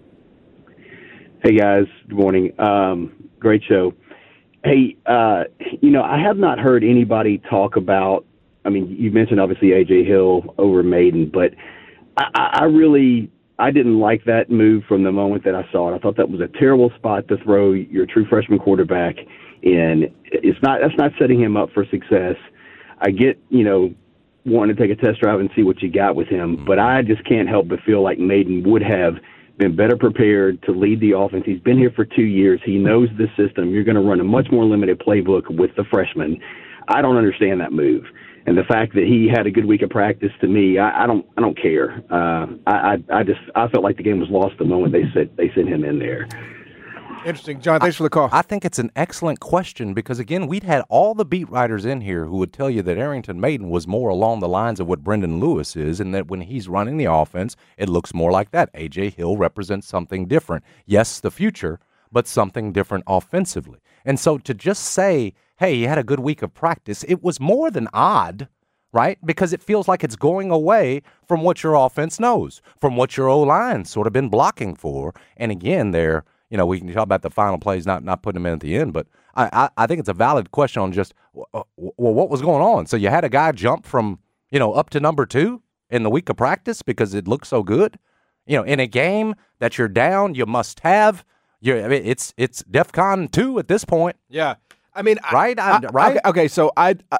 Hey, guys. Good morning. Um, great show. Hey, uh, you know, I have not heard anybody talk about, I mean, you mentioned obviously A J Hill over Maiden, but I, I I really, I didn't like that move from the moment that I saw it. I thought that was a terrible spot to throw your true freshman quarterback in. It's not, that's not setting him up for success. I get, you know, wanting to take a test drive and see what you got with him, but I just can't help but feel like Maiden would have been better prepared to lead the offense. He's been here for two years. He knows the system. You're going to run a much more limited playbook with the freshman. I don't understand that move. And the fact that he had a good week of practice, to me, I, I don't, I don't care. Uh, I, I, I just, I felt like the game was lost the moment they said they sent him in there. Interesting. John, thanks for the call. I think it's an excellent question because, again, we'd had all the beat writers in here who would tell you that Arrington Maiden was more along the lines of what Brendan Lewis is, and that when he's running the offense, it looks more like that. A J Hill represents something different. Yes, the future, but something different offensively. And so to just say, hey, he had a good week of practice, it was more than odd, right? Because it feels like it's going away from what your offense knows, from what your O-line's sort of been blocking for. And again, there, you know, we can talk about the final plays, not not putting them in at the end, but I, I, I think it's a valid question on just, well, what was going on? So you had a guy jump from, you know, up to number two in the week of practice because it looked so good? You know, in a game that you're down, you must have. You're, I mean, it's it's DEFCON two at this point. Yeah. I mean, right? I, I, right? Okay, okay, so I, I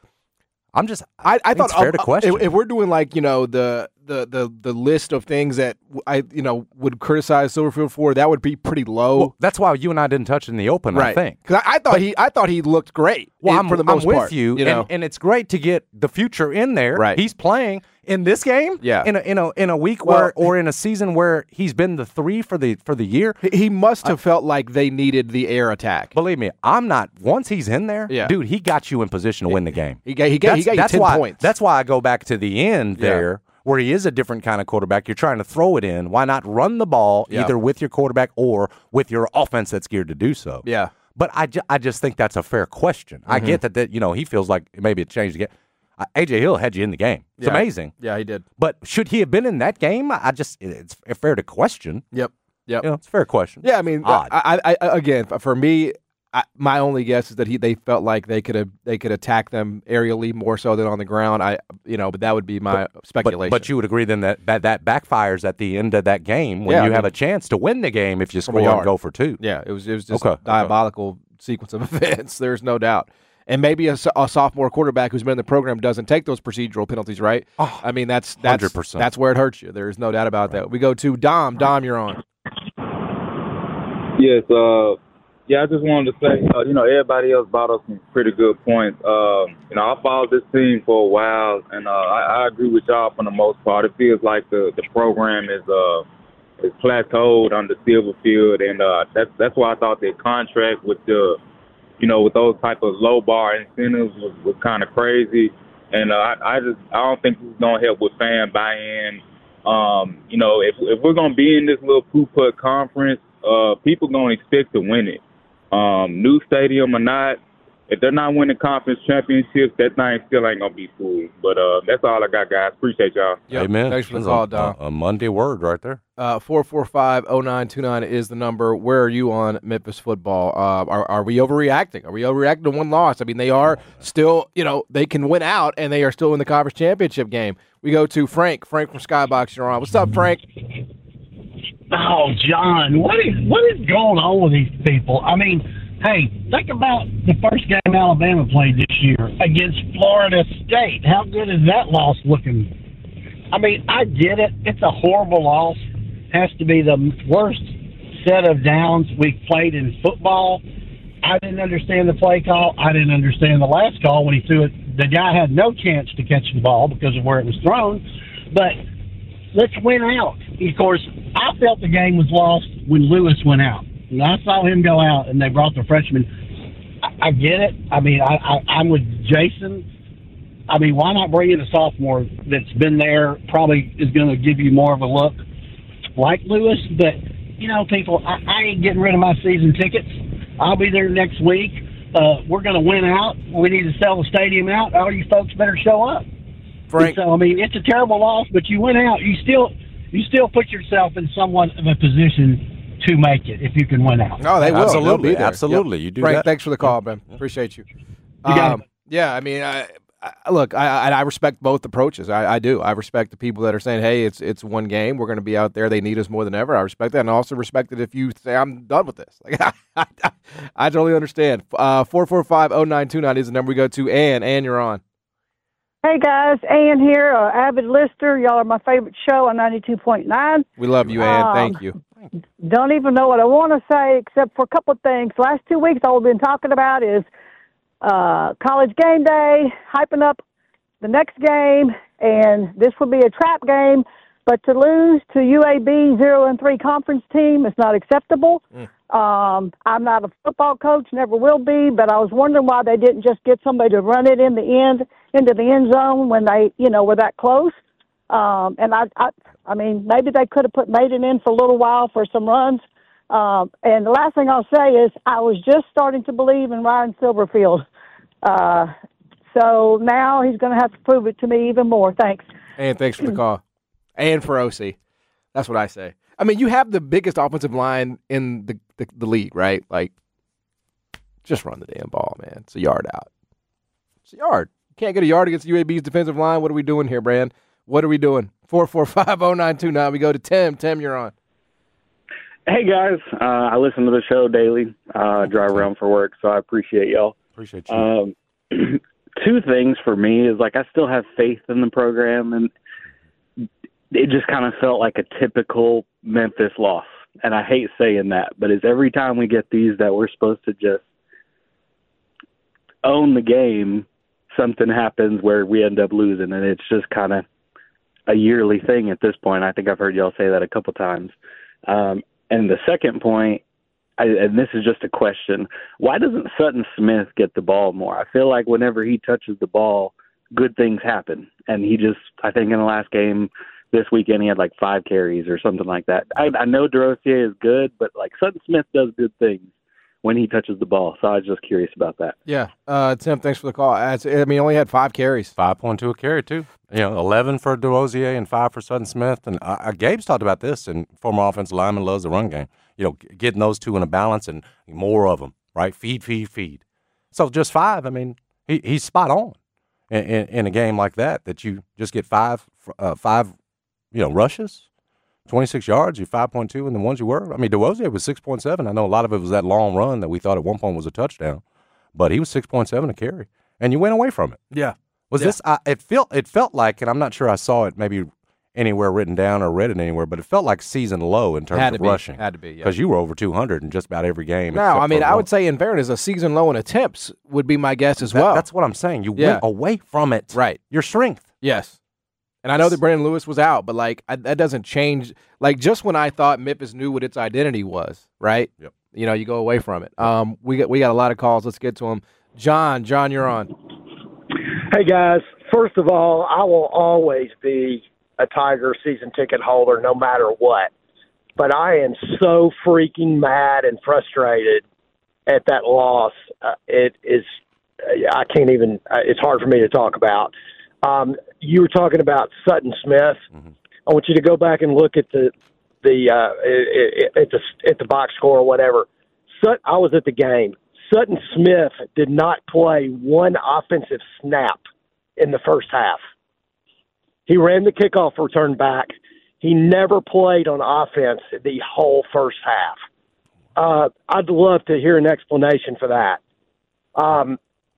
I'm just. I, I, I thought it's fair to uh, question. If, if we're doing like you know the the the the list of things that I you know would criticize Silverfield for, that would be pretty low. Well, that's why you and I didn't touch in the open. right? I think Because I, I thought But- he I thought he looked great. Well, in- I'm, for the most I'm with part, you, you know? and, and it's great to get the future in there. Right. He's playing in this game. Yeah. In a in a in a week Well, where or in a season where he's been the three for the for the year. He- he must have felt like they needed the air attack. Believe me, I'm not. Once he's in there, Yeah. dude, he got you in position to win the game. He got he got, he That's- got you that's ten why, points. That's why I go back to the end Yeah. there, where he is a different kind of quarterback. You're trying to throw it in. Why not run the ball Yeah. either with your quarterback or with your offense that's geared to do so? Yeah. But I, ju- I just think that's a fair question. I Mhm. get that, that you know he feels like maybe it changed the game. Uh, A J Hill had you in the game. It's Yeah. amazing. Yeah, he did. But should he have been in that game? I just it's fair to question. Yep. Yep. You know, it's a fair question. Yeah, I mean, Odd. I, I, I, again, for me, I, my only guess is that he they felt like they could have they could attack them aerially more so than on the ground. I, you know, but that would be my But, speculation. but you would agree then that, that that backfires at the end of that game when Yeah, you I have mean, a chance to win the game if you from score a and yard. go for two. Yeah, it was it was just Okay, a diabolical sequence of events. There's no doubt. And maybe a, so- a sophomore quarterback who's been in the program doesn't take those procedural penalties, right? Oh, I mean, that's that's one hundred percent. that's where it hurts you. There's no doubt about that. We go to Dom. Dom, you're on. Yes, uh, yeah, I just wanted to say, uh, you know, everybody else brought up some pretty good points. Um, you know, I followed this team for a while, and uh, I, I agree with y'all for the most part. It feels like the, the program is uh, is plateaued under Silverfield, and uh, that's that's why I thought their contract with the, you know, with those type of low bar incentives was, was kind of crazy. And uh, I, I just I don't think it's gonna help with fan buy-in. Um, you know, if if we're gonna be in this little poo-put conference, uh, people gonna expect to win it. Um, new stadium or not, if they're not winning conference championships, that thing still ain't gonna be full. But uh, that's all I got, guys. Appreciate y'all. Yep. Amen. Thanks for the That's call, a, Don. A, a Monday word right there. Uh, four four five, oh nine two nine is the number. Where are you on Memphis football? Uh, are, are we overreacting? Are we overreacting to one loss? I mean, they are still, you know, they can win out, and they are still in the conference championship game. We go to Frank. Frank from Skybox, you're on. What's up, Frank? Oh, John, what is what is going on with these people? I mean, hey, think about the first game Alabama played this year against Florida State. How good is that loss looking? I mean, I get it. It's a horrible loss. Has to be the worst set of downs we've played in football. I didn't understand the play call. I didn't understand the last call when he threw it. The guy had no chance to catch the ball because of where it was thrown. But let's win out. Of course, I felt the game was lost when Lewis went out. And I saw him go out, and they brought the freshman. I, I get it. I mean, I, I, I'm with Jason. I mean, why not bring in a sophomore that's been there, probably is going to give you more of a look like Lewis? But, you know, people, I, I ain't getting rid of my season tickets. I'll be there next week. Uh, we're going to win out. We need to sell the stadium out. All you folks better show up. Frank. And so, I mean, it's a terrible loss, but you went out. You still you still put yourself in somewhat of a position to make it if you can win out. No, they will. Absolutely. They'll be there. Absolutely. Yep. You do Frank, that. thanks for the call, man. Appreciate you. You got Um, yeah, I mean, I, I, look, I, I I respect both approaches. I, I do. I respect the people that are saying, hey, it's it's one game. We're going to be out there. They need us more than ever. I respect that. And I also respect it if you say, I'm done with this. Like, I, I, I totally understand. Uh, four four five, oh nine two nine is the number we go to. Ann, Ann, you're on. Hey, guys. Ann here, uh, avid listener. Y'all are my favorite show on ninety-two point nine. We love you, Ann. Um, Thank you. Don't even know what I want to say except for a couple of things. Last two weeks, all we've been talking about is uh, college game day, hyping up the next game, and this would be a trap game. But to lose to U A B zero and three conference team is not acceptable. Mm. Um, I'm not a football coach, never will be, but I was wondering why they didn't just get somebody to run it in the end into the end zone when they, you know, were that close. Um, and I, I, I mean, maybe they could have put Maiden in for a little while for some runs. Um, and the last thing I'll say is I was just starting to believe in Ryan Silverfield. Uh, so now he's going to have to prove it to me even more. Thanks. And thanks for the call. And for O C. That's what I say. I mean, you have the biggest offensive line in the, the, the league, right? Like, just run the damn ball, man. It's a yard out. It's a yard. You can't get a yard against U A B's defensive line. What are we doing here, Brand? What are we doing? four four five, oh nine two nine. We go to Tim. Tim, you're on. Hey, guys. Uh, I listen to the show daily. Uh, drive around for work, so I appreciate y'all. Appreciate you. Um, two things for me is, like, I still have faith in the program, and it just kind of felt like a typical Memphis loss. And I hate saying that, but it's every time we get these that we're supposed to just own the game, something happens where we end up losing, and it's just kind of a yearly thing at this point. I think I've heard y'all say that a couple times. Um, and the second point, I, and this is just a question, why doesn't Sutton Smith get the ball more? I feel like whenever he touches the ball, good things happen. And he just, I think in the last game this weekend, he had like five carries or something like that. I, I know DeRosier is good, but like Sutton Smith does good things when he touches the ball. So I was just curious about that. Yeah. Uh, Tim, thanks for the call. I mean, he only had five carries. five point two a carry, too. You know, eleven for DeRosier and five for Sutton Smith. And uh, Gabe's talked about this, and former offensive lineman loves the run game. You know, getting those two in a balance and more of them, right? Feed, feed, feed. So just five, I mean, he, he's spot on in, in, in a game like that, that you just get five, uh, five, you know, rushes. twenty-six yards, you're five point two, and the ones you were. I mean, DeRosier was six point seven. I know a lot of it was that long run that we thought at one point was a touchdown, but he was six point seven a carry, and you went away from it. Yeah. Was yeah. this, uh, it felt it felt like, and I'm not sure I saw it maybe anywhere written down or read it anywhere, but it felt like season low in terms Had to of be. rushing. Had to be, yeah. Because you were over two hundred in just about every game. No, I mean, I would say in fairness, a season low in attempts would be my guess as that, well. That's what I'm saying. You yeah. went away from it. Right. Your strength. Yes. And I know that Brandon Lewis was out, but, like, I, that doesn't change. Like, just when I thought Memphis knew what its identity was, right? Yep. You know, you go away from it. Um, we got we got a lot of calls. Let's get to them. John, John, you're on. Hey, guys. First of all, I will always be a Tiger season ticket holder no matter what. But I am so freaking mad and frustrated at that loss. Uh, it is I can't even. It's hard for me to talk about. Um, you were talking about Sutton Smith. Mm-hmm. I want you to go back and look at the the uh, at the at the box score or whatever. Sut, I was at the game. Sutton Smith did not play one offensive snap in the first half. He ran the kickoff return back. He never played on offense the whole first half. Uh, I'd love to hear an explanation for that. Um,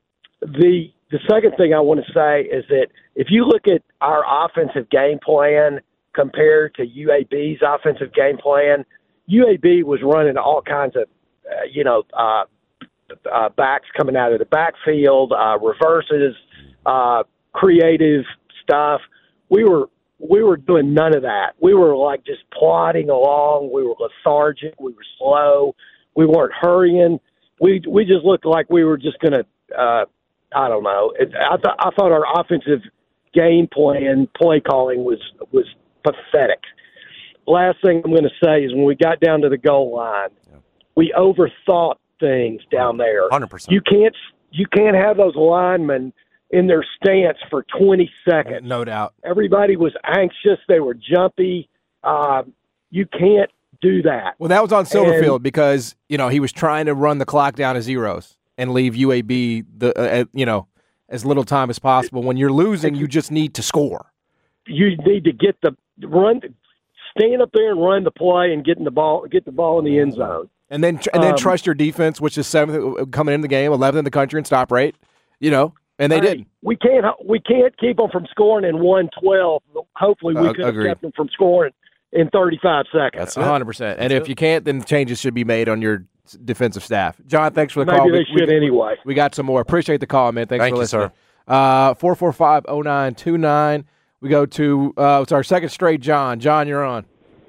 the the second thing I want to say is that if you look at our offensive game plan compared to U A B's offensive game plan, U A B was running all kinds of, uh, you know, uh, uh, backs coming out of the backfield, uh, reverses, uh, creative stuff. We were we were doing none of that. We were like just plodding along. We were lethargic. We were slow. We weren't hurrying. We we just looked like we were just going to. Uh, I don't know. It, I thought I thought our offensive game plan, play calling was was pathetic. Last thing I'm going to say is when we got down to the goal line, yeah. we overthought things down there. one hundred percent. You can't you can't have those linemen in their stance for twenty seconds. No doubt. Everybody was anxious. They were jumpy. Uh, you can't do that. Well, that was on Silverfield and, because, you know, he was trying to run the clock down to zeros and leave U A B the uh, you know as little time as possible. When you're losing, you just need to score. You need to get the run, stand up there and run the play and get in the ball, get the ball in the end zone, and then and then um, trust your defense, which is seventh coming in the game, eleventh in the country in stop rate. You know, and they hey, didn't. We can't we can't keep them from scoring in one twelve. Hopefully, we uh, could have agreed. kept them from scoring in thirty-five seconds. That's one hundred percent. And That's if it. you can't, then changes should be made on your defensive staff. John, thanks for the Maybe call. they we, should we, anyway. We got some more. Appreciate the call, man. Thanks Thank for you, listening. sir. Uh, four four five oh nine two nine. We go to uh, it's our second straight. John. John, you're on.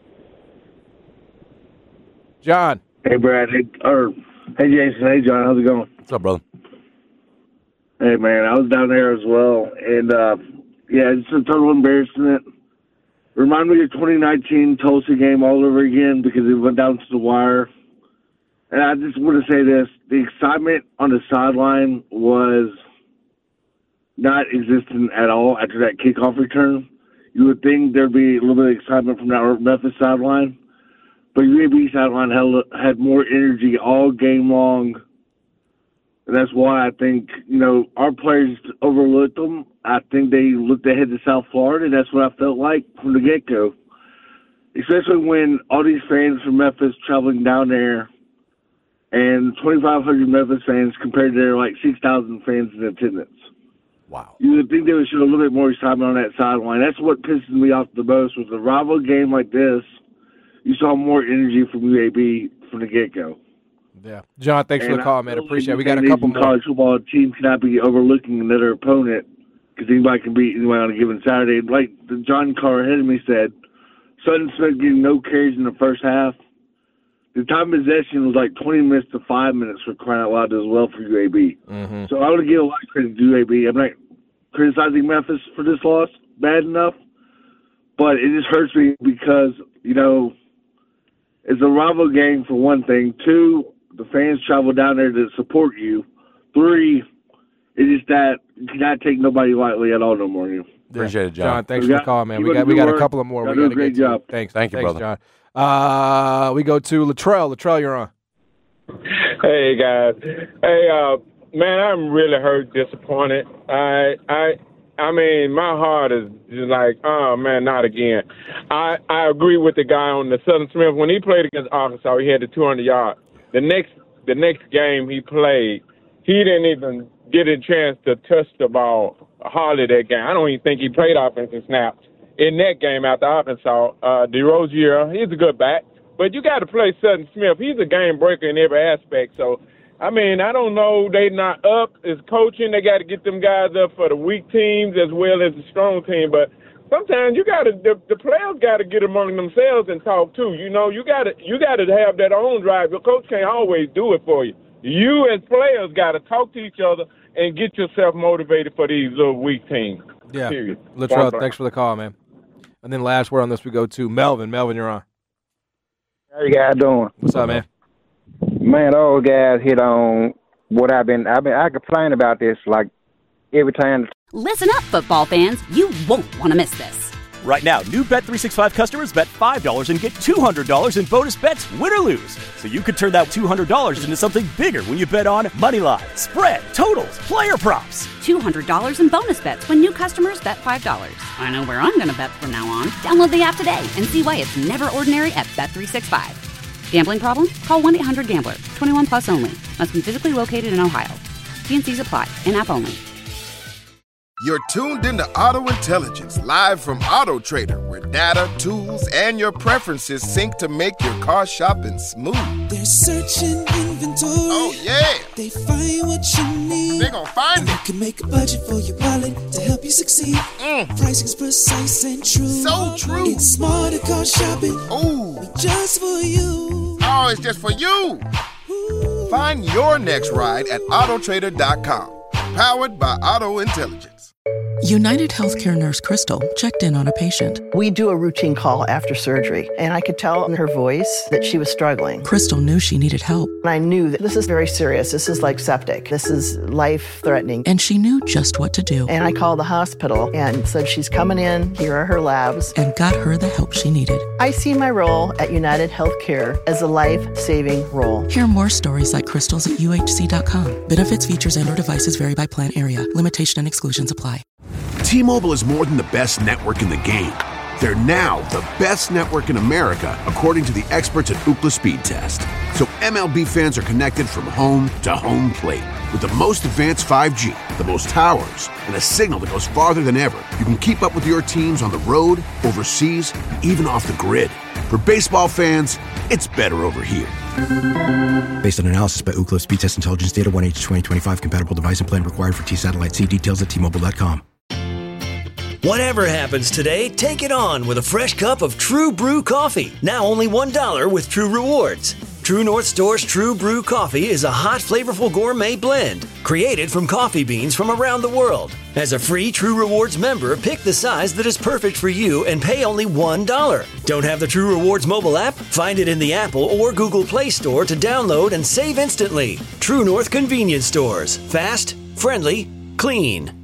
John. Hey, Brad. Hey, or hey, Jason. Hey, John. How's it going? What's up, brother? Hey, man. I was down there as well, and uh, yeah, it's a total embarrassment. Remind me of the twenty nineteen Tulsa game all over again because it went down to the wire. And I just want to say this: the excitement on the sideline was not existent at all after that kickoff return. You would think there'd be a little bit of excitement from that Memphis sideline, but U A B sideline had, had more energy all game long. And that's why I think, you know, our players overlooked them. I think they looked ahead to South Florida, and that's what I felt like from the get-go. Especially when all these fans from Memphis traveling down there, and twenty-five hundred Memphis fans compared to their, like, six thousand fans in attendance. Wow. You would think they would show a little bit more excitement on that sideline. That's what pisses me off the most. With a rival game like this, you saw more energy from U A B from the get-go. Yeah. John, thanks and for the call, I man. totally Appreciate it. We got a understand couple these more. College football teams cannot be overlooking another opponent because anybody can beat anyone on a given Saturday. Like the John Carr ahead of me said, Sutton Smith getting no carries in the first half. The time of possession was like twenty minutes to five minutes for crying out loud as well for U A B. Mm-hmm. So I want to give a lot of credit to U A B. I'm not criticizing Memphis for this loss bad enough, but it just hurts me because, you know, it's a rival game for one thing. Two, the fans travel down there to support you. Three, it's just that you cannot take nobody lightly at all no more. You Appreciate it, John. John, thanks We for got- the call, man. keep We up got the we good got a work. couple of more. Y'all We do a got to great get to. job. Thanks. Thank you, thanks, brother. John. Uh, we go to Latrell. Latrell, you're on. Hey guys, hey uh, man, I'm really hurt, disappointed. I, I, I mean, my heart is just like, oh man, not again. I, I agree with the guy on the Southern Smith when he played against Arkansas. He had the two hundred yard. The next, the next game he played, he didn't even get a chance to touch the ball hardly that game. I don't even think he played offensive snaps in that game after Arkansas. Uh, DeRozier, he's a good back. But you got to play Sutton Smith. He's a game breaker in every aspect. So, I mean, I don't know. They not up as coaching. They got to get them guys up for the weak teams as well as the strong team. But sometimes you got to the, the players got to get among themselves and talk too. You know, you got to you got to have that own drive. Your coach can't always do it for you. You as players got to talk to each other and get yourself motivated for these little weak teams. Yeah. Period. Latrell, Point thanks for the call, man. And then last word on this, we go to Melvin. Melvin, you're on. How you guys doing? What's up, man? Man, those guys hit on what I've been, I've been, I complain about this like every time. Listen up, football fans. You won't want to miss this. Right now, new Bet three sixty-five customers bet five dollars and get two hundred dollars in bonus bets, win or lose. So you could turn that two hundred dollars into something bigger when you bet on money line, spread, totals, player props. two hundred dollars in bonus bets when new customers bet five dollars. I know where I'm going to bet from now on. Download the app today and see why it's never ordinary at Bet three sixty-five. Gambling problem? Call one eight hundred gambler. twenty-one plus only. Must be physically located in Ohio. T and C's apply. In-app only. You're tuned into Auto Intelligence, live from Auto Trader, where data, tools, and your preferences sync to make your car shopping smooth. They're searching inventory. Oh, yeah. They find what you need. They're gonna find and it. You can make a budget for your wallet to help you succeed. Mm. Pricing's precise and true. So true. It's smarter car shopping. Ooh. Just for you. Oh, it's just for you. Ooh. Find your next ride at auto trader dot com. Powered by Auto Intelligence. United Healthcare nurse Crystal checked in on a patient. We do a routine call after surgery, and I could tell in her voice that she was struggling. Crystal knew she needed help. And I knew that this is very serious. This is like septic. This is life-threatening. And she knew just what to do. And I called the hospital and said, she's coming in. Here are her labs. And got her the help she needed. I see my role at United Healthcare as a life-saving role. Hear more stories like Crystal's at U H C dot com. Benefits, features, and or devices vary by plan area. Limitation and exclusions apply. T-Mobile is more than the best network in the game. They're now the best network in America, according to the experts at Ookla Speed Test. So M L B fans are connected from home to home plate. With the most advanced five G, the most towers, and a signal that goes farther than ever, you can keep up with your teams on the road, overseas, and even off the grid. For baseball fans, it's better over here. Based on analysis by Ookla Speed Test Intelligence Data, one H twenty twenty-five compatible device and plan required for T-Satellite. See details at T Mobile dot com. Whatever happens today, take it on with a fresh cup of True Brew coffee. Now only one dollar with True Rewards. True North Store's True Brew coffee is a hot, flavorful gourmet blend created from coffee beans from around the world. As a free True Rewards member, pick the size that is perfect for you and pay only one dollar. Don't have the True Rewards mobile app? Find it in the Apple or Google Play Store to download and save instantly. True North Convenience Stores. Fast, friendly, clean.